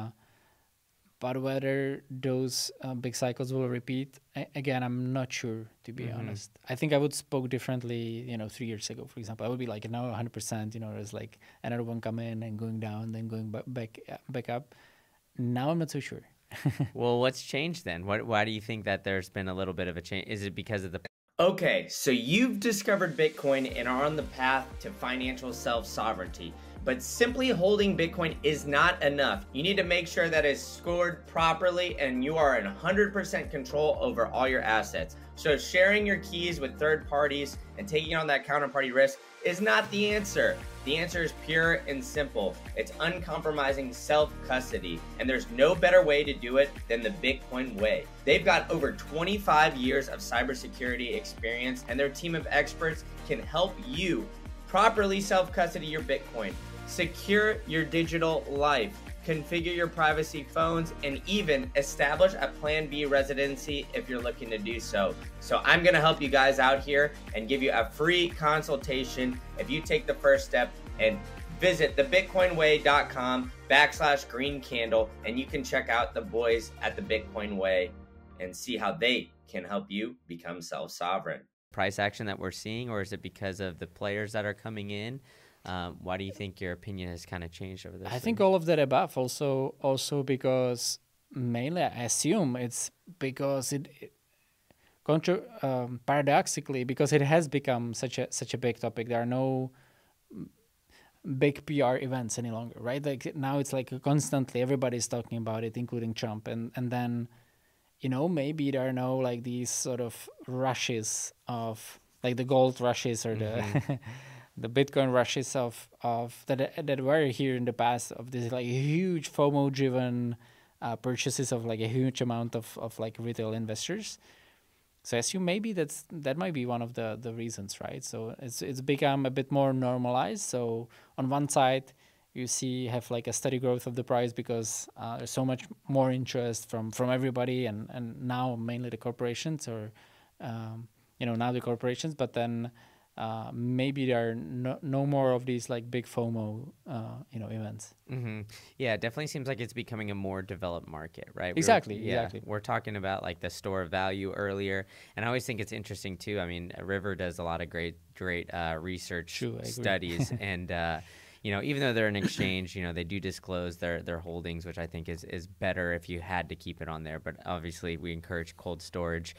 S1: But whether those big cycles will repeat, again, I'm not sure, to be honest. I think I would spoke differently, 3 years ago, for example. I would be like, no, 100%, there's like another one come in and going down, then going back up. Now I'm not so sure.
S2: Well, what's changed then? Why do you think that there's been a little bit of a change? Is it because of the... Okay, so you've discovered Bitcoin and are on the path to financial self-sovereignty. But simply holding Bitcoin is not enough. You need to make sure that it's scored properly and you are in 100% control over all your assets. So sharing your keys with third parties and taking on that counterparty risk is not the answer. The answer is pure and simple. It's uncompromising self-custody, and there's no better way to do it than the Bitcoin way. They've got over 25 years of cybersecurity experience, and their team of experts can help you properly self-custody your Bitcoin, secure your digital life, configure your privacy phones, and even establish a Plan B residency if you're looking to do so. So I'm gonna help you guys out here and give you a free consultation if you take the first step and visit thebitcoinway.com/green candle, and you can check out the boys at the Bitcoin Way and see how they can help you become self-sovereign. Price action that we're seeing, or is it because of the players that are coming in? Why do you think your opinion has kind of changed over this?
S1: I think all of that above. Also because mainly I assume it's because paradoxically, because it has become such a big topic. There are no big PR events any longer, right? Like now it's like constantly everybody's talking about it, including Trump, and then maybe there are no like these sort of rushes of like the gold rushes or the the Bitcoin rushes of that were here in the past, of this like huge FOMO driven purchases of like a huge amount of like retail investors. So I assume maybe that might be one of the reasons, right? So it's become a bit more normalized. So on one side, you see have like a steady growth of the price because there's so much more interest from everybody, and now mainly the corporations, or now the corporations. But then maybe there are no more of these like big FOMO events.
S2: Mm-hmm. Yeah, it definitely seems like it's becoming a more developed market, right?
S1: Exactly.
S2: We're talking about like the store of value earlier, and I always think it's interesting too. I mean, River does a lot of great research
S1: True, I agree.
S2: studies, and even though they're an exchange, they do disclose their holdings, which I think is better if you had to keep it on there. But obviously, we encourage cold storage.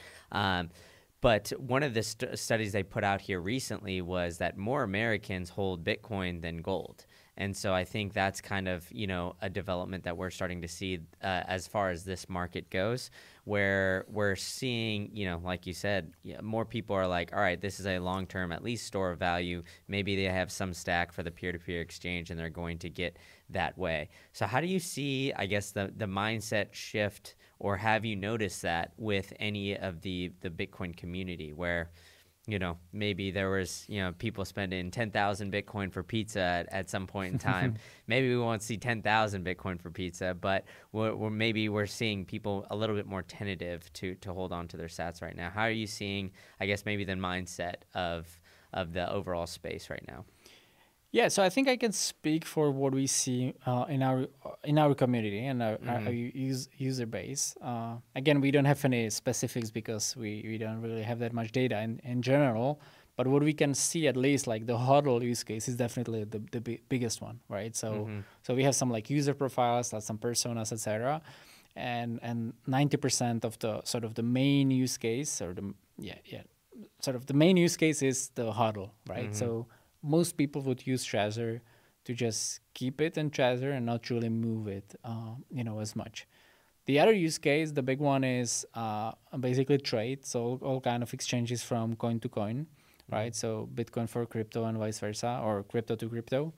S2: But one of the studies they put out here recently was that more Americans hold Bitcoin than gold. And so I think that's kind of, a development that we're starting to see as far as this market goes, where we're seeing, like you said, more people are like, all right, this is a long-term, at least store of value. Maybe they have some stack for the peer-to-peer exchange and they're going to get that way. So how do you see, I guess, the mindset shift, or have you noticed that with any of the Bitcoin community where, maybe there was, people spending 10,000 Bitcoin for pizza at some point in time. Maybe we won't see 10,000 Bitcoin for pizza, but maybe we're seeing people a little bit more tentative to hold on to their sats right now. How are you seeing, I guess, maybe the mindset of the overall space right now?
S1: Yeah, so I think I can speak for what we see in our community and our user base. Again, we don't have any specifics because we don't really have that much data in general. But what we can see, at least, like the HODL use case is definitely the biggest one, right? So so we have some like user profiles, some personas, etc. And 90% of the sort of the main use case, or sort of the main use case is the HODL, right? So most people would use Trezor to just keep it in Trezor and not really move it, as much. The other use case, the big one, is basically trade. So all kind of exchanges from coin to coin, right? So Bitcoin for crypto and vice versa, or crypto to crypto.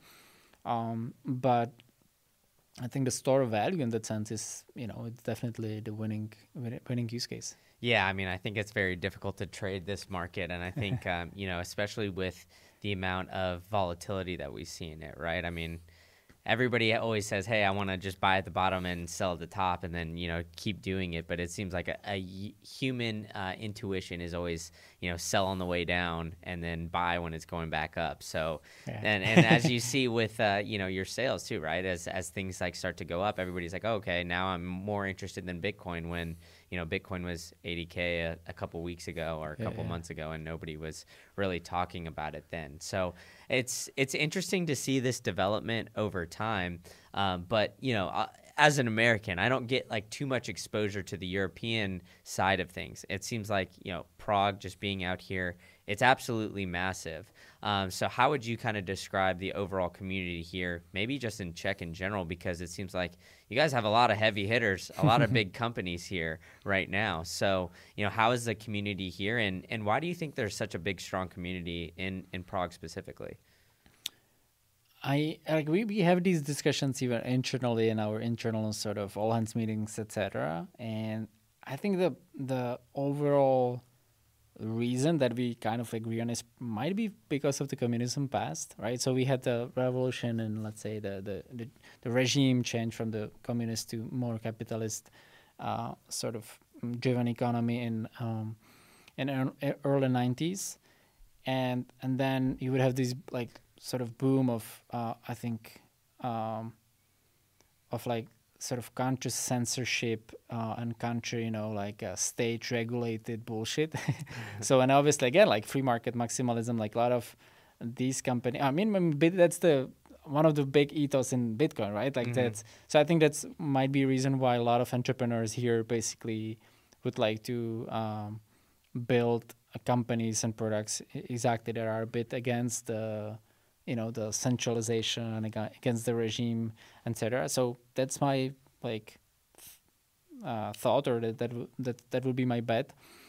S1: But I think the store of value in that sense is, it's definitely the winning use case.
S2: Yeah, I mean, I think it's very difficult to trade this market, and I think, especially with the amount of volatility that we see in it, right? I mean, everybody always says, hey, I want to just buy at the bottom and sell at the top and then, keep doing it. But it seems like a human intuition is always, sell on the way down and then buy when it's going back up. So, and as you see with, your sales too, right? As things like start to go up, everybody's like, oh, okay, now I'm more interested than Bitcoin when, Bitcoin was 80K a couple weeks ago or a couple months ago, and nobody was really talking about it then. So it's interesting to see this development over time. But, as an American, I don't get like too much exposure to the European side of things. It seems like, Prague, just being out here, it's absolutely massive. So how would you kind of describe the overall community here, maybe just in Czech in general, because it seems like you guys have a lot of heavy hitters, a lot of big companies here right now. So, how is the community here, and why do you think there's such a big, strong community in Prague specifically?
S1: We have these discussions even internally in our internal sort of all hands meetings, etc. And I think the overall reason that we kind of agree on is might be because of the communism past, right? So we had the revolution and, let's say, the regime change from the communist to more capitalist sort of driven economy in early 90s, and then you would have this like sort of boom of I think of like sort of conscious censorship and country, like state regulated bullshit. So, and obviously again, like free market maximalism, like a lot of these companies, I mean that's one of the big ethos in Bitcoin, right? Like so I think that's might be a reason why a lot of entrepreneurs here basically would like to build companies and products exactly that are a bit against the the centralization and against the regime, etc. So that's my like thought, or that would be my bet.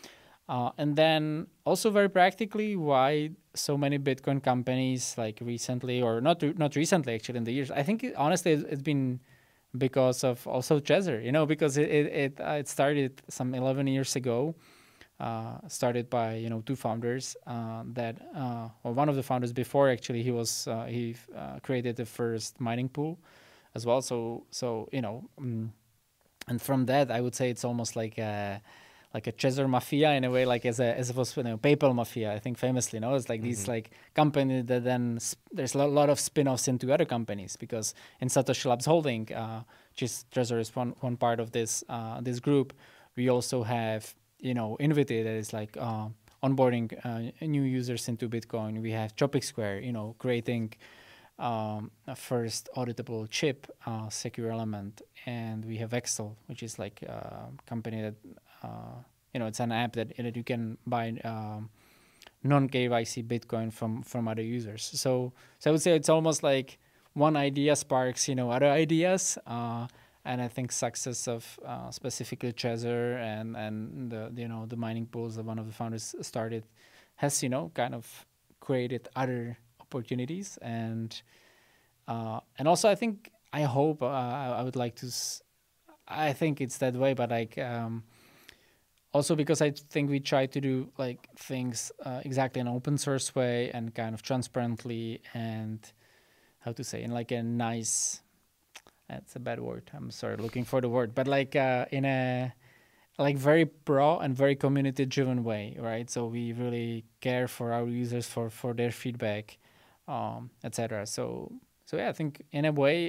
S1: And then also very practically, why so many Bitcoin companies like recently, or not recently actually in the years. I think honestly it's been because of also Trezor, because it started some 11 years ago. Started by two founders that well, one of the founders before actually he created the first mining pool as well. So and from that I would say it's almost like a Trezor mafia in a way, like as it was PayPal mafia. I think famously, it's like these like company that then there's a lot of spin-offs into other companies, because in Satoshi Labs Holding, which is Trezor is one part of this group. We also have Invity, that is like onboarding new users into Bitcoin. We have Tropic Square, creating a first auditable chip, secure element, and we have Extel, which is like a company that it's an app that you can buy non KYC Bitcoin from other users. So I would say it's almost like one idea sparks other ideas, and I think success of specifically Trezor and the mining pools that one of the founders started has kind of created other opportunities, and also I hope I would like to. I think it's that way, but like also because I think we try to do like things exactly in an open source way and kind of transparently, and how to say, in like a nice. That's a bad word. I'm sorry, looking for the word, but like in a like very pro and very community driven way, right? So we really care for our users, for their feedback, etc. So yeah, I think in a way,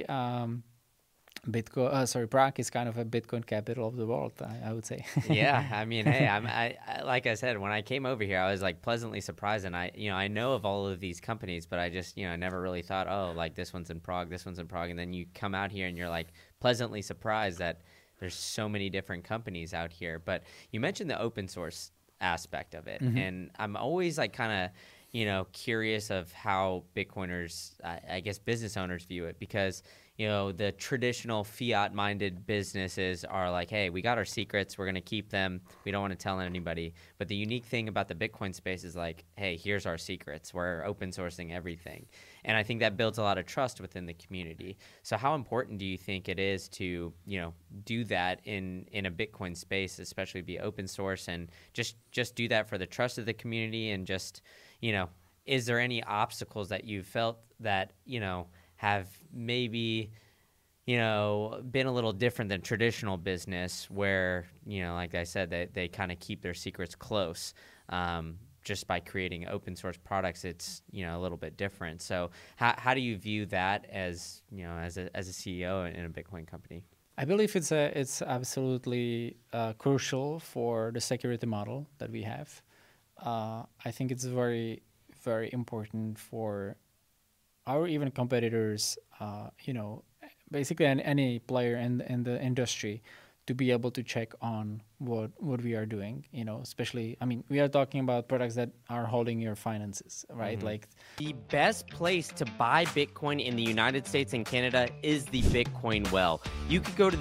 S1: Prague is kind of a Bitcoin capital of the world. I would say.
S2: Yeah, I mean, hey, like I said, when I came over here, I was like pleasantly surprised, and I know of all of these companies, but I just, I never really thought, oh, like this one's in Prague, this one's in Prague, and then you come out here and you're like pleasantly surprised that there's so many different companies out here. But you mentioned the open source aspect of it, and I'm always like kind of, curious of how Bitcoiners, I guess business owners view it, because the traditional fiat-minded businesses are like, hey, we got our secrets, we're going to keep them, we don't want to tell anybody. But the unique thing about the Bitcoin space is like, hey, here's our secrets, we're open sourcing everything. And I think that builds a lot of trust within the community. So how important do you think it is to, do that in a Bitcoin space, especially be open source, and just do that for the trust of the community? And just, is there any obstacles that you felt that, have maybe, been a little different than traditional business where, like I said, they kind of keep their secrets close? Just by creating open source products, it's, a little bit different. So how do you view that as, as a CEO in a Bitcoin company?
S1: I believe it's absolutely crucial for the security model that we have. I think it's very, very important for our even competitors, basically any player in the industry, to be able to check on what we are doing, especially, I mean, we are talking about products that are holding your finances, right? Like
S2: the best place to buy Bitcoin in the United States and Canada is the Bitcoin Well. You could go to the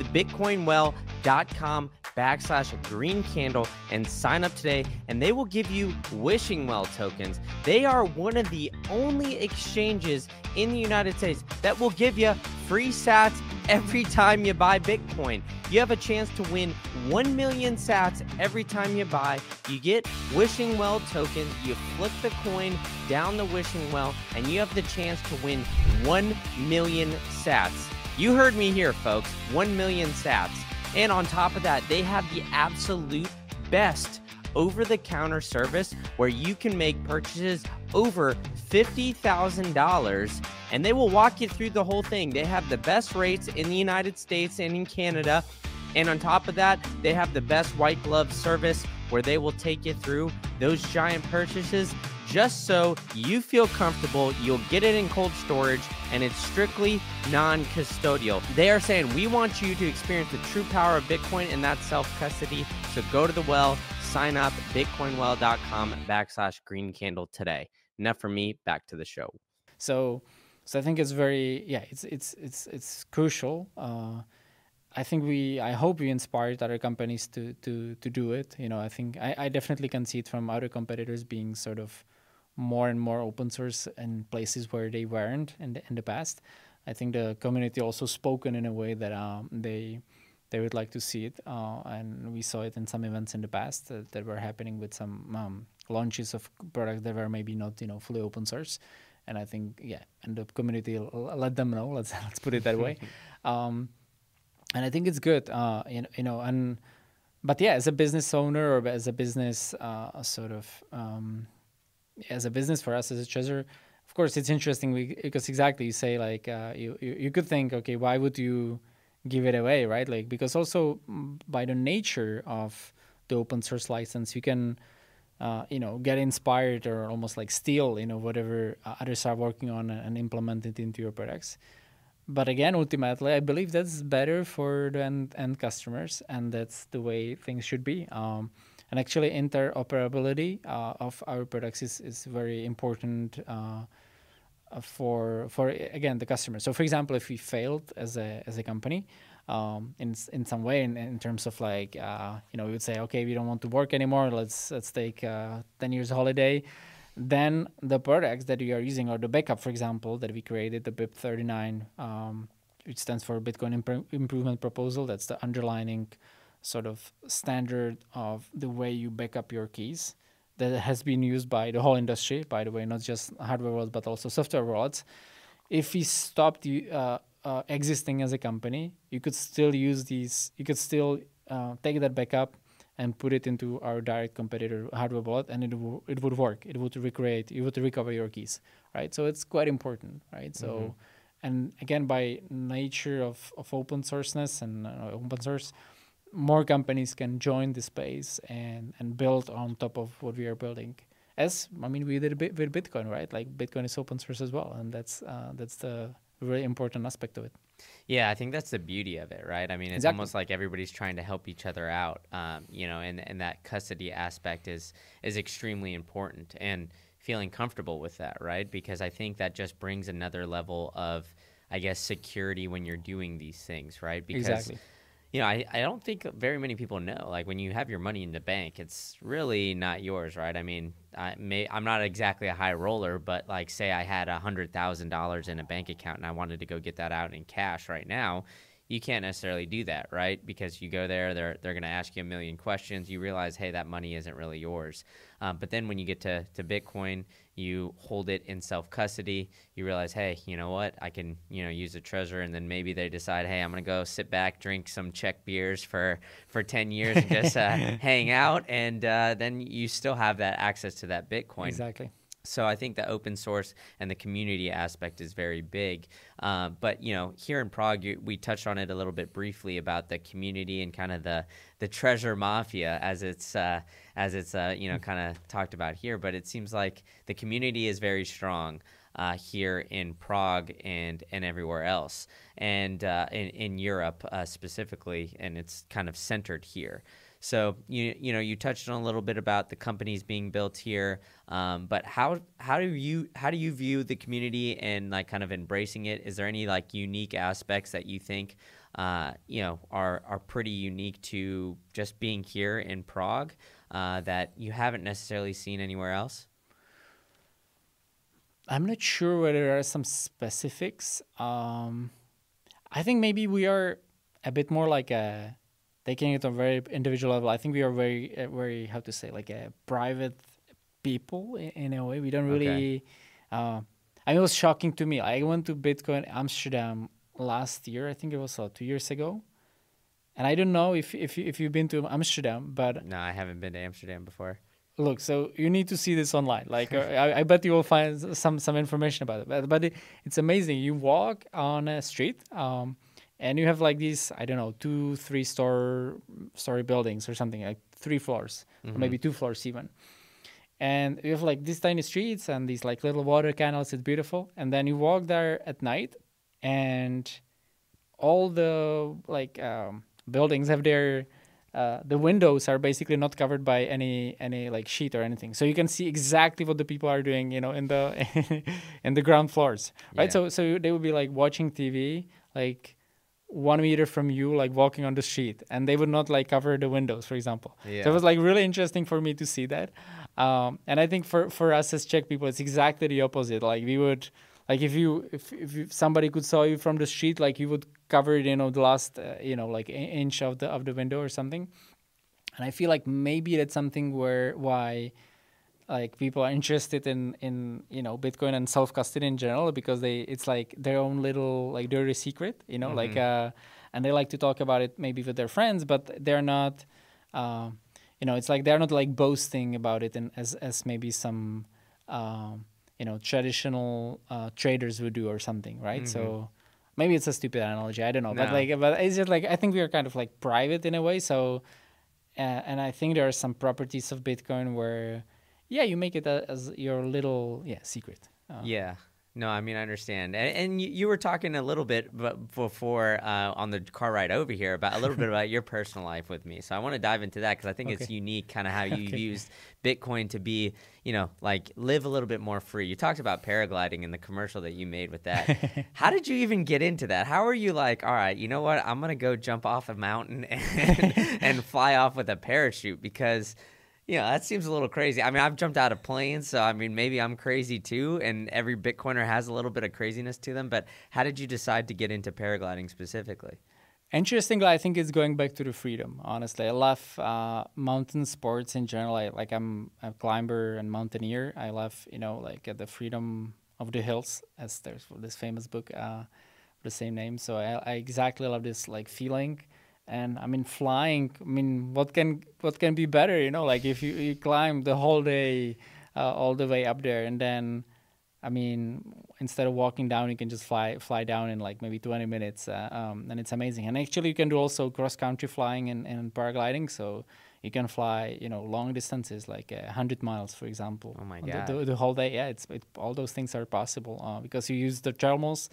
S2: bitcoinwell.com/green candle and sign up today, and they will give you Wishing Well tokens. They are one of the only exchanges in the United States that will give you free sats every time you buy Bitcoin. You have a chance to win 1 million sats every time you buy. You get Wishing Well tokens, you flip the coin down the Wishing Well, and you have the chance to win 1 million sats. You heard me here, folks, 1 million sats. And on top of that, they have the absolute best over-the-counter service where you can make purchases over $50,000, and they will walk you through the whole thing. They have the best rates in the United States and in Canada. And on top of that, they have the best white glove service where they will take you through those giant purchases just so you feel comfortable. You'll get it in cold storage, and it's strictly non-custodial. They are saying, we want you to experience the true power of Bitcoin, and that's self-custody. So go to the Well, sign up, bitcoinwell.com/green candle today. Enough from me, back to the show.
S1: So I think it's very, it's crucial. I hope we inspired other companies to do it. I think I definitely can see it from other competitors being sort of more and more open source in places where they weren't in the past. I think the community also spoken in a way that they would like to see it, and we saw it in some events in the past that were happening with some launches of products that were maybe not fully open source. And I think and the community let them know. Let's put it that way. And I think it's good, and but as a business owner or as a business as a business for us as a Trezor, of course it's interesting because exactly you say like you could think, okay, why would you give it away, right? Like, because also by the nature of the open source license, you can get inspired or almost like steal whatever others are working on and implement it into your products. But again, ultimately, I believe that's better for the end customers, and that's the way things should be. And actually, interoperability of our products is very important for again the customer. So, for example, if we failed as a company in some way, in terms of like we would say, okay, we don't want to work anymore. Let's take 10 years holiday. Then the products that we are using, or the backup, for example, that we created, the BIP39, which stands for Bitcoin Improvement Proposal. That's the underlining sort of standard of the way you back up your keys that has been used by the whole industry, by the way, not just hardware wallets, but also software wallets. If we stopped existing as a company, you could still use these, you could still take that backup and put it into our direct competitor hardware wallet, and it would work. It would recover your keys, right? So it's quite important, right? So, and again, by nature of open sourceness and open source, more companies can join the space and build on top of what we are building. We did with Bitcoin, right? Like, Bitcoin is open source as well, and that's the really important aspect of it.
S2: Yeah, I think that's the beauty of it, right? I mean, it's
S1: Exactly.
S2: almost like everybody's trying to help each other out, and that custody aspect is extremely important, and feeling comfortable with that, right? Because I think that just brings another level of, I guess, security when you're doing these things, right? Because
S1: Exactly.
S2: I don't think very many people know. Like, when you have your money in the bank, it's really not yours, right? I mean, I'm not exactly a high roller, but like, say I had $100,000 in a bank account and I wanted to go get that out in cash right now, you can't necessarily do that, right? Because you go there, they're going to ask you a million questions. You realize, hey, that money isn't really yours. But then when you get to Bitcoin, you hold it in self-custody. You realize, hey, you know what? I can, use a Trezor, and then maybe they decide, hey, I'm going to go sit back, drink some Czech beers for 10 years and just hang out. And then you still have that access to that Bitcoin.
S1: Exactly.
S2: So I think the open source and the community aspect is very big. But here in Prague, we touched on it a little bit briefly about the community and kind of the Trezor mafia, as it's kind of talked about here. But it seems like the community is very strong here in Prague and everywhere else, and in Europe specifically, and it's kind of centered here. So you touched on a little bit about the companies being built here, but how do you view the community and like kind of embracing it? Is there any like unique aspects that you think are pretty unique to just being here in Prague that you haven't necessarily seen anywhere else?
S1: I'm not sure whether there are some specifics. I think maybe we are a bit more like taking it on a very individual level. I think we are very how to say, like a private people in a way. We don't really. It was shocking to me. I went to Bitcoin Amsterdam last year. I think it was 2 years ago. And I don't know if you've been to Amsterdam, but
S2: No, I haven't been to Amsterdam before.
S1: look, so you need to see this online. Like, I bet you will find some information about it. But it's amazing. You walk on a street, and you have like these, I don't know, 2-3 story buildings or something, like 3 floors, or maybe 2 floors even. And you have like these tiny streets and these like little water canals. It's beautiful. And then you walk there at night, and all the like buildings have their the windows are basically not covered by any like sheet or anything, so you can see exactly what the people are doing, in the in the ground floors, right?
S2: Yeah.
S1: So they would be like watching TV, like 1 meter from you, like walking on the street, and they would not like cover the windows, for example. So it
S2: Yeah.
S1: was like really interesting for me to see that. And I think for us as Czech people, it's exactly the opposite. Like we would, like if somebody could saw you from the street, like you would cover, the last, like inch of the window or something. And I feel like maybe that's something why like people are interested in Bitcoin and self custody in general, because it's like their own little like dirty secret, like and they like to talk about it maybe with their friends, but they're not uh, it's like they're not like boasting about it, and as maybe some traditional traders would do or something, right? So maybe it's a stupid analogy, I don't know, but
S2: No.
S1: it's just like I think we are kind of like private in a way. So and I think there are some properties of Bitcoin where, yeah, you make it as your little secret.
S2: Yeah. No, I mean, I understand. And you were talking a little bit before on the car ride over here about a little bit about your personal life with me. So I want to dive into that because I think it's
S1: Okay.
S2: unique kind of how you've
S1: Okay.
S2: used Bitcoin to be, like live a little bit more free. You talked about paragliding in the commercial that you made with that. How did you even get into that? How are you like, all right, you know what? I'm going to go jump off a mountain and fly off with a parachute because that seems a little crazy. I mean, I've jumped out of planes, so I mean, maybe I'm crazy too, and every Bitcoiner has a little bit of craziness to them. But how did you decide to get into paragliding specifically?
S1: Interestingly, I think it's going back to the freedom. Honestly, I love mountain sports in general. I'm a climber and mountaineer. I love like the freedom of the hills, as there's this famous book the same name. So I exactly love this like feeling. And I mean, flying. I mean, what can be better? Like if you climb the whole day, all the way up there, and then I mean, instead of walking down, you can just fly down in like maybe 20 minutes, and it's amazing. And actually, you can do also cross country flying and paragliding. So you can fly, long distances, like 100 miles, for example,
S2: Oh my
S1: on
S2: God.
S1: the whole day. Yeah, all those things are possible because you use the thermals.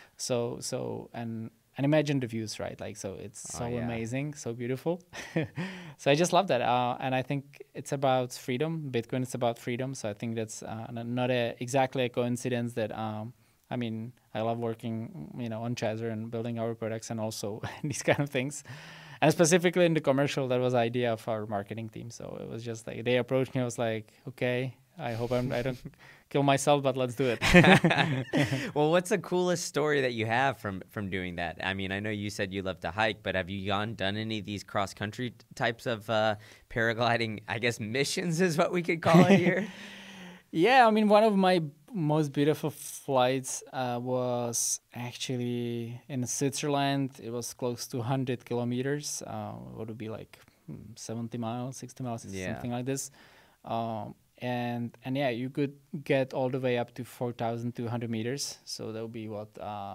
S1: And imagine the views, right? Like, so it's
S2: Oh
S1: so
S2: yeah.
S1: amazing, so beautiful. So I just love that, and I think it's about freedom. Bitcoin is about freedom, so I think that's not exactly a coincidence that I mean, I love working, on Chazer and building our products, and also these kind of things. And specifically in the commercial, that was the idea of our marketing team. So it was just like they approached me. I was like, okay, I hope I don't kill myself, but let's do it.
S2: Well, what's the coolest story that you have from doing that? I mean, I know you said you love to hike, but have you done any of these cross country types of paragliding? I guess missions is what we could call it here.
S1: Yeah, I mean, one of my most beautiful flights was actually in Switzerland. It was close to 100 kilometers. What would be like 70 miles, 60 miles,
S2: Yeah.
S1: something like this. And yeah, you could get all the way up to 4,200 meters. So that would be what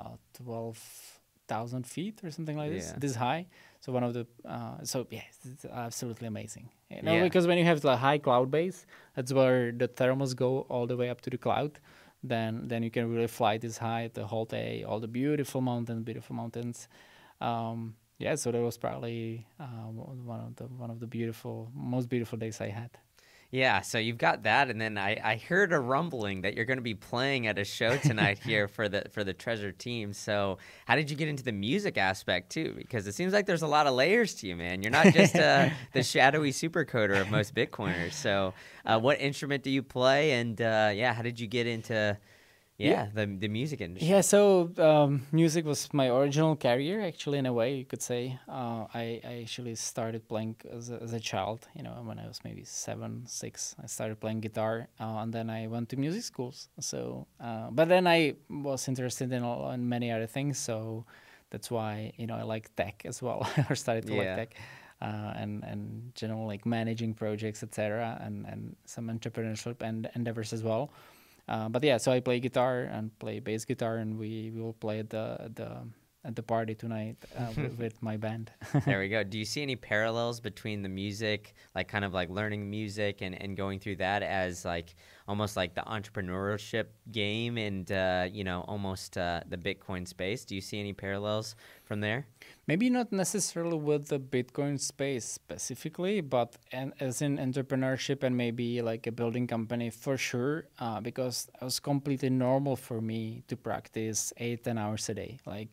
S1: 12,000 feet or something like
S2: Yeah.
S1: this high. So one of the so yeah, it's absolutely amazing.
S2: Yeah.
S1: Because when you have the high cloud base, that's where the thermals go all the way up to the cloud. Then you can really fly this high the whole day, all the beautiful mountains. Yeah, so that was probably one of the most beautiful days I had.
S2: Yeah, so you've got that, and then I heard a rumbling that you're going to be playing at a show tonight here for the Treasure team. So how did you get into the music aspect too? Because it seems like there's a lot of layers to you, man. You're not just the shadowy supercoder of most Bitcoiners. So what instrument do you play, and yeah, how did you get into
S1: Yeah,
S2: the music
S1: yeah.
S2: industry?
S1: So music was my original career, actually, in a way you could say. I actually started playing as a child. When I was maybe 7, 6, I started playing guitar, and then I went to music schools. So, but then I was interested in many other things. So that's why I like tech as well, or started to like
S2: Yeah.
S1: tech. And general like managing projects, etc., and some entrepreneurship and endeavors as well. But yeah, so I play guitar and play bass guitar, and we will play at the party tonight with my band.
S2: There we go. Do you see any parallels between the music, like kind of like learning music and going through that as like almost like the entrepreneurship game and, almost the Bitcoin space? Do you see any parallels from there?
S1: Maybe not necessarily with the Bitcoin space specifically, but as in entrepreneurship and maybe like a building company for sure, because it was completely normal for me to practice 8, 10 hours a day. Like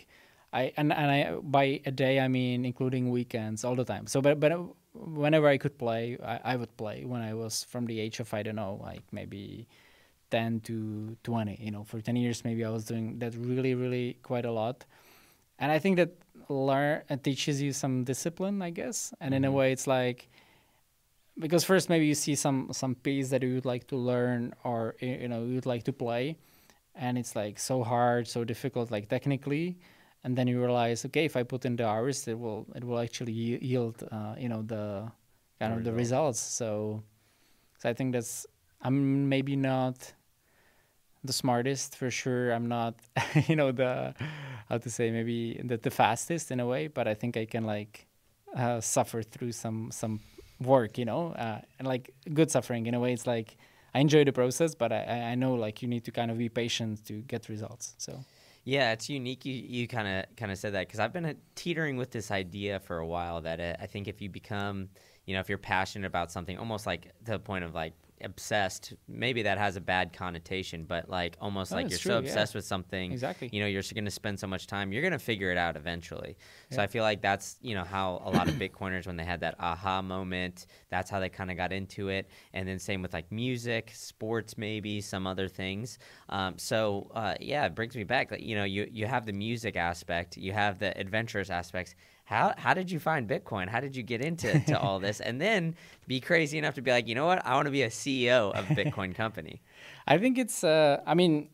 S1: I by a day I mean including weekends all the time. So but whenever I could play, I would play when I was from the age of, I don't know, like maybe 10 to 20. For 10 years maybe I was doing that really, really quite a lot. And I think that learn it teaches you some discipline, I guess. And in a
S2: Mm-hmm.
S1: way it's like, because first maybe you see some piece that you would like to learn, or you would like to play, and it's like so hard, so difficult, like technically, and then you realize, okay, if I put in the hours, it will actually yield the
S2: The
S1: kind of the
S2: results.
S1: results. So I think that's, I'm maybe not the smartest for sure. I'm not the, how to say, maybe the fastest in a way, but I think I can like suffer through some work, and like good suffering in a way. It's like I enjoy the process, but I know like you need to kind of be patient to get results. So
S2: Yeah, it's unique. You kind of said that because I've been teetering with this idea for a while that I think if you become, if you're passionate about something, almost like to the point of like obsessed, maybe that has a bad connotation, but like almost
S1: no,
S2: like
S1: it's
S2: you're so
S1: true. Yeah,
S2: obsessed with something,
S1: exactly.
S2: you're going to spend so much time, you're going to figure it out eventually. So
S1: Yeah.
S2: I feel like that's, how a lot of Bitcoiners, when they had that aha moment, that's how they kind of got into it. And then same with like music, sports, maybe some other things. Yeah, it brings me back. Like, you have the music aspect, you have the adventurous aspects. How did you find Bitcoin? How did you get into all this? And then be crazy enough to be like, you know what? I want to be a CEO of a Bitcoin company.
S1: I think it's. I mean,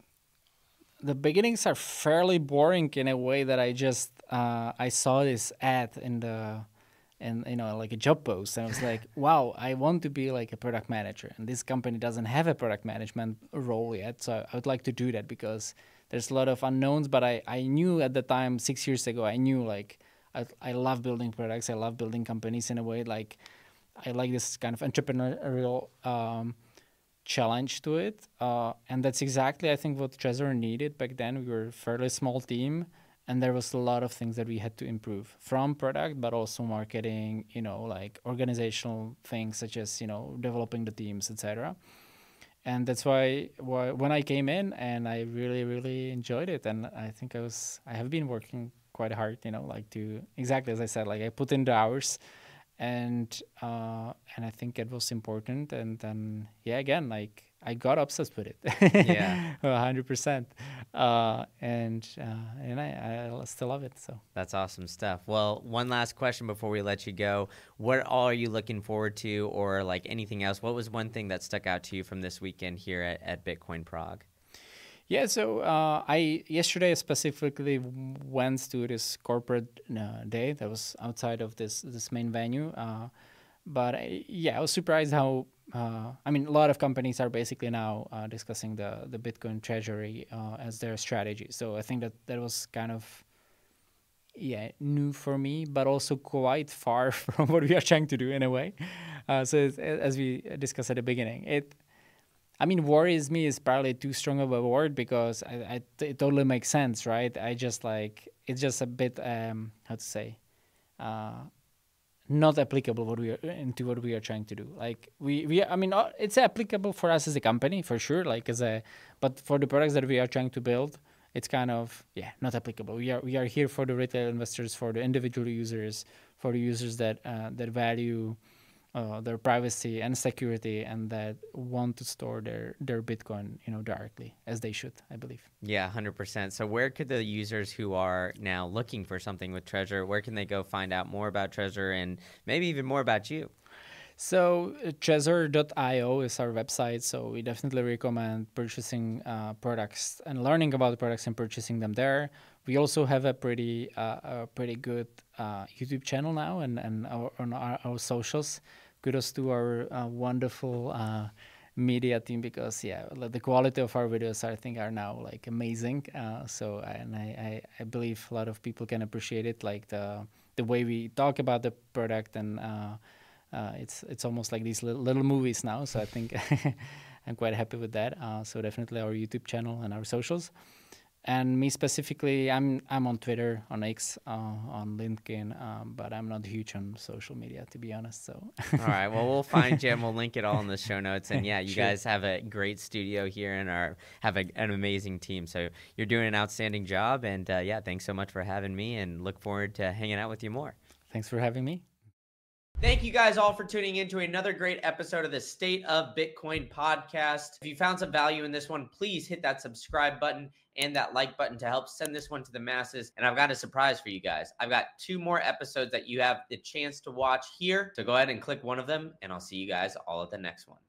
S1: the beginnings are fairly boring in a way that I saw this ad in the, and like a job post, and I was like, wow, I want to be like a product manager, and this company doesn't have a product management role yet, so I would like to do that because there's a lot of unknowns. But I knew at the time, 6 years ago, I knew like I love building products, I love building companies in a way, like I like this kind of entrepreneurial challenge to it. And that's exactly, I think, what Trezor needed back then. We were a fairly small team, and there was a lot of things that we had to improve from product, but also marketing, like organizational things such as, developing the teams, etc. And that's why when I came in, and I really, really enjoyed it. And I think I have been working quite hard, like to, exactly as I said, like I put in the hours, and I think it was important. And then yeah, again, like I got obsessed with it,
S2: Yeah,
S1: 100%, and I still love it. So
S2: that's awesome stuff. Well, one last question before we let you go. What all are you looking forward to, or like anything else? What was one thing that stuck out to you from this weekend here at Bitcoin Prague?
S1: yeah, so I yesterday specifically went to this corporate day that was outside of this main venue. But yeah, I was surprised how. I mean, a lot of companies are basically now discussing the Bitcoin treasury as their strategy. So I think that was kind of, yeah, new for me, but also quite far from what we are trying to do in a way. As we discussed at the beginning, I mean, worries me is probably too strong of a word, because it totally makes sense, right? I just like, it's just a bit how to say, uh, not applicable what we are trying to do. Like we I mean, it's applicable for us as a company for sure, like but for the products that we are trying to build, it's kind of, yeah, not applicable. We are here for the retail investors, for the individual users, for the users that value their privacy and security, and that want to store their Bitcoin, directly, as they should, I believe.
S2: Yeah, 100%. So where could the users who are now looking for something with Treasure, where can they go find out more about Treasure and maybe even more about you?
S1: So Trezor.io is our website. So we definitely recommend purchasing products and learning about the products and purchasing them there. We also have a pretty good YouTube channel now, and our socials. Kudos to our wonderful media team, because yeah, the quality of our videos, I think, are now like amazing. And I believe a lot of people can appreciate it, like the way we talk about the product, and it's almost like these little movies now. So I think I'm quite happy with that. So definitely our YouTube channel and our socials. And me specifically, I'm on Twitter, on X, on LinkedIn, but I'm not huge on social media, to be honest. So
S2: All right. Well, we'll find you and we'll link it all in the show notes. And yeah, you
S1: Sure.
S2: guys have a great studio here and have an amazing team. So you're doing an outstanding job. And yeah, thanks so much for having me, and look forward to hanging out with you more.
S1: Thanks for having me.
S2: Thank you guys all for tuning in to another great episode of the State of Bitcoin podcast. If you found some value in this one, please hit that subscribe button and that like button to help send this one to the masses. And I've got a surprise for you guys. I've got 2 more episodes that you have the chance to watch here. So go ahead and click one of them, and I'll see you guys all at the next one.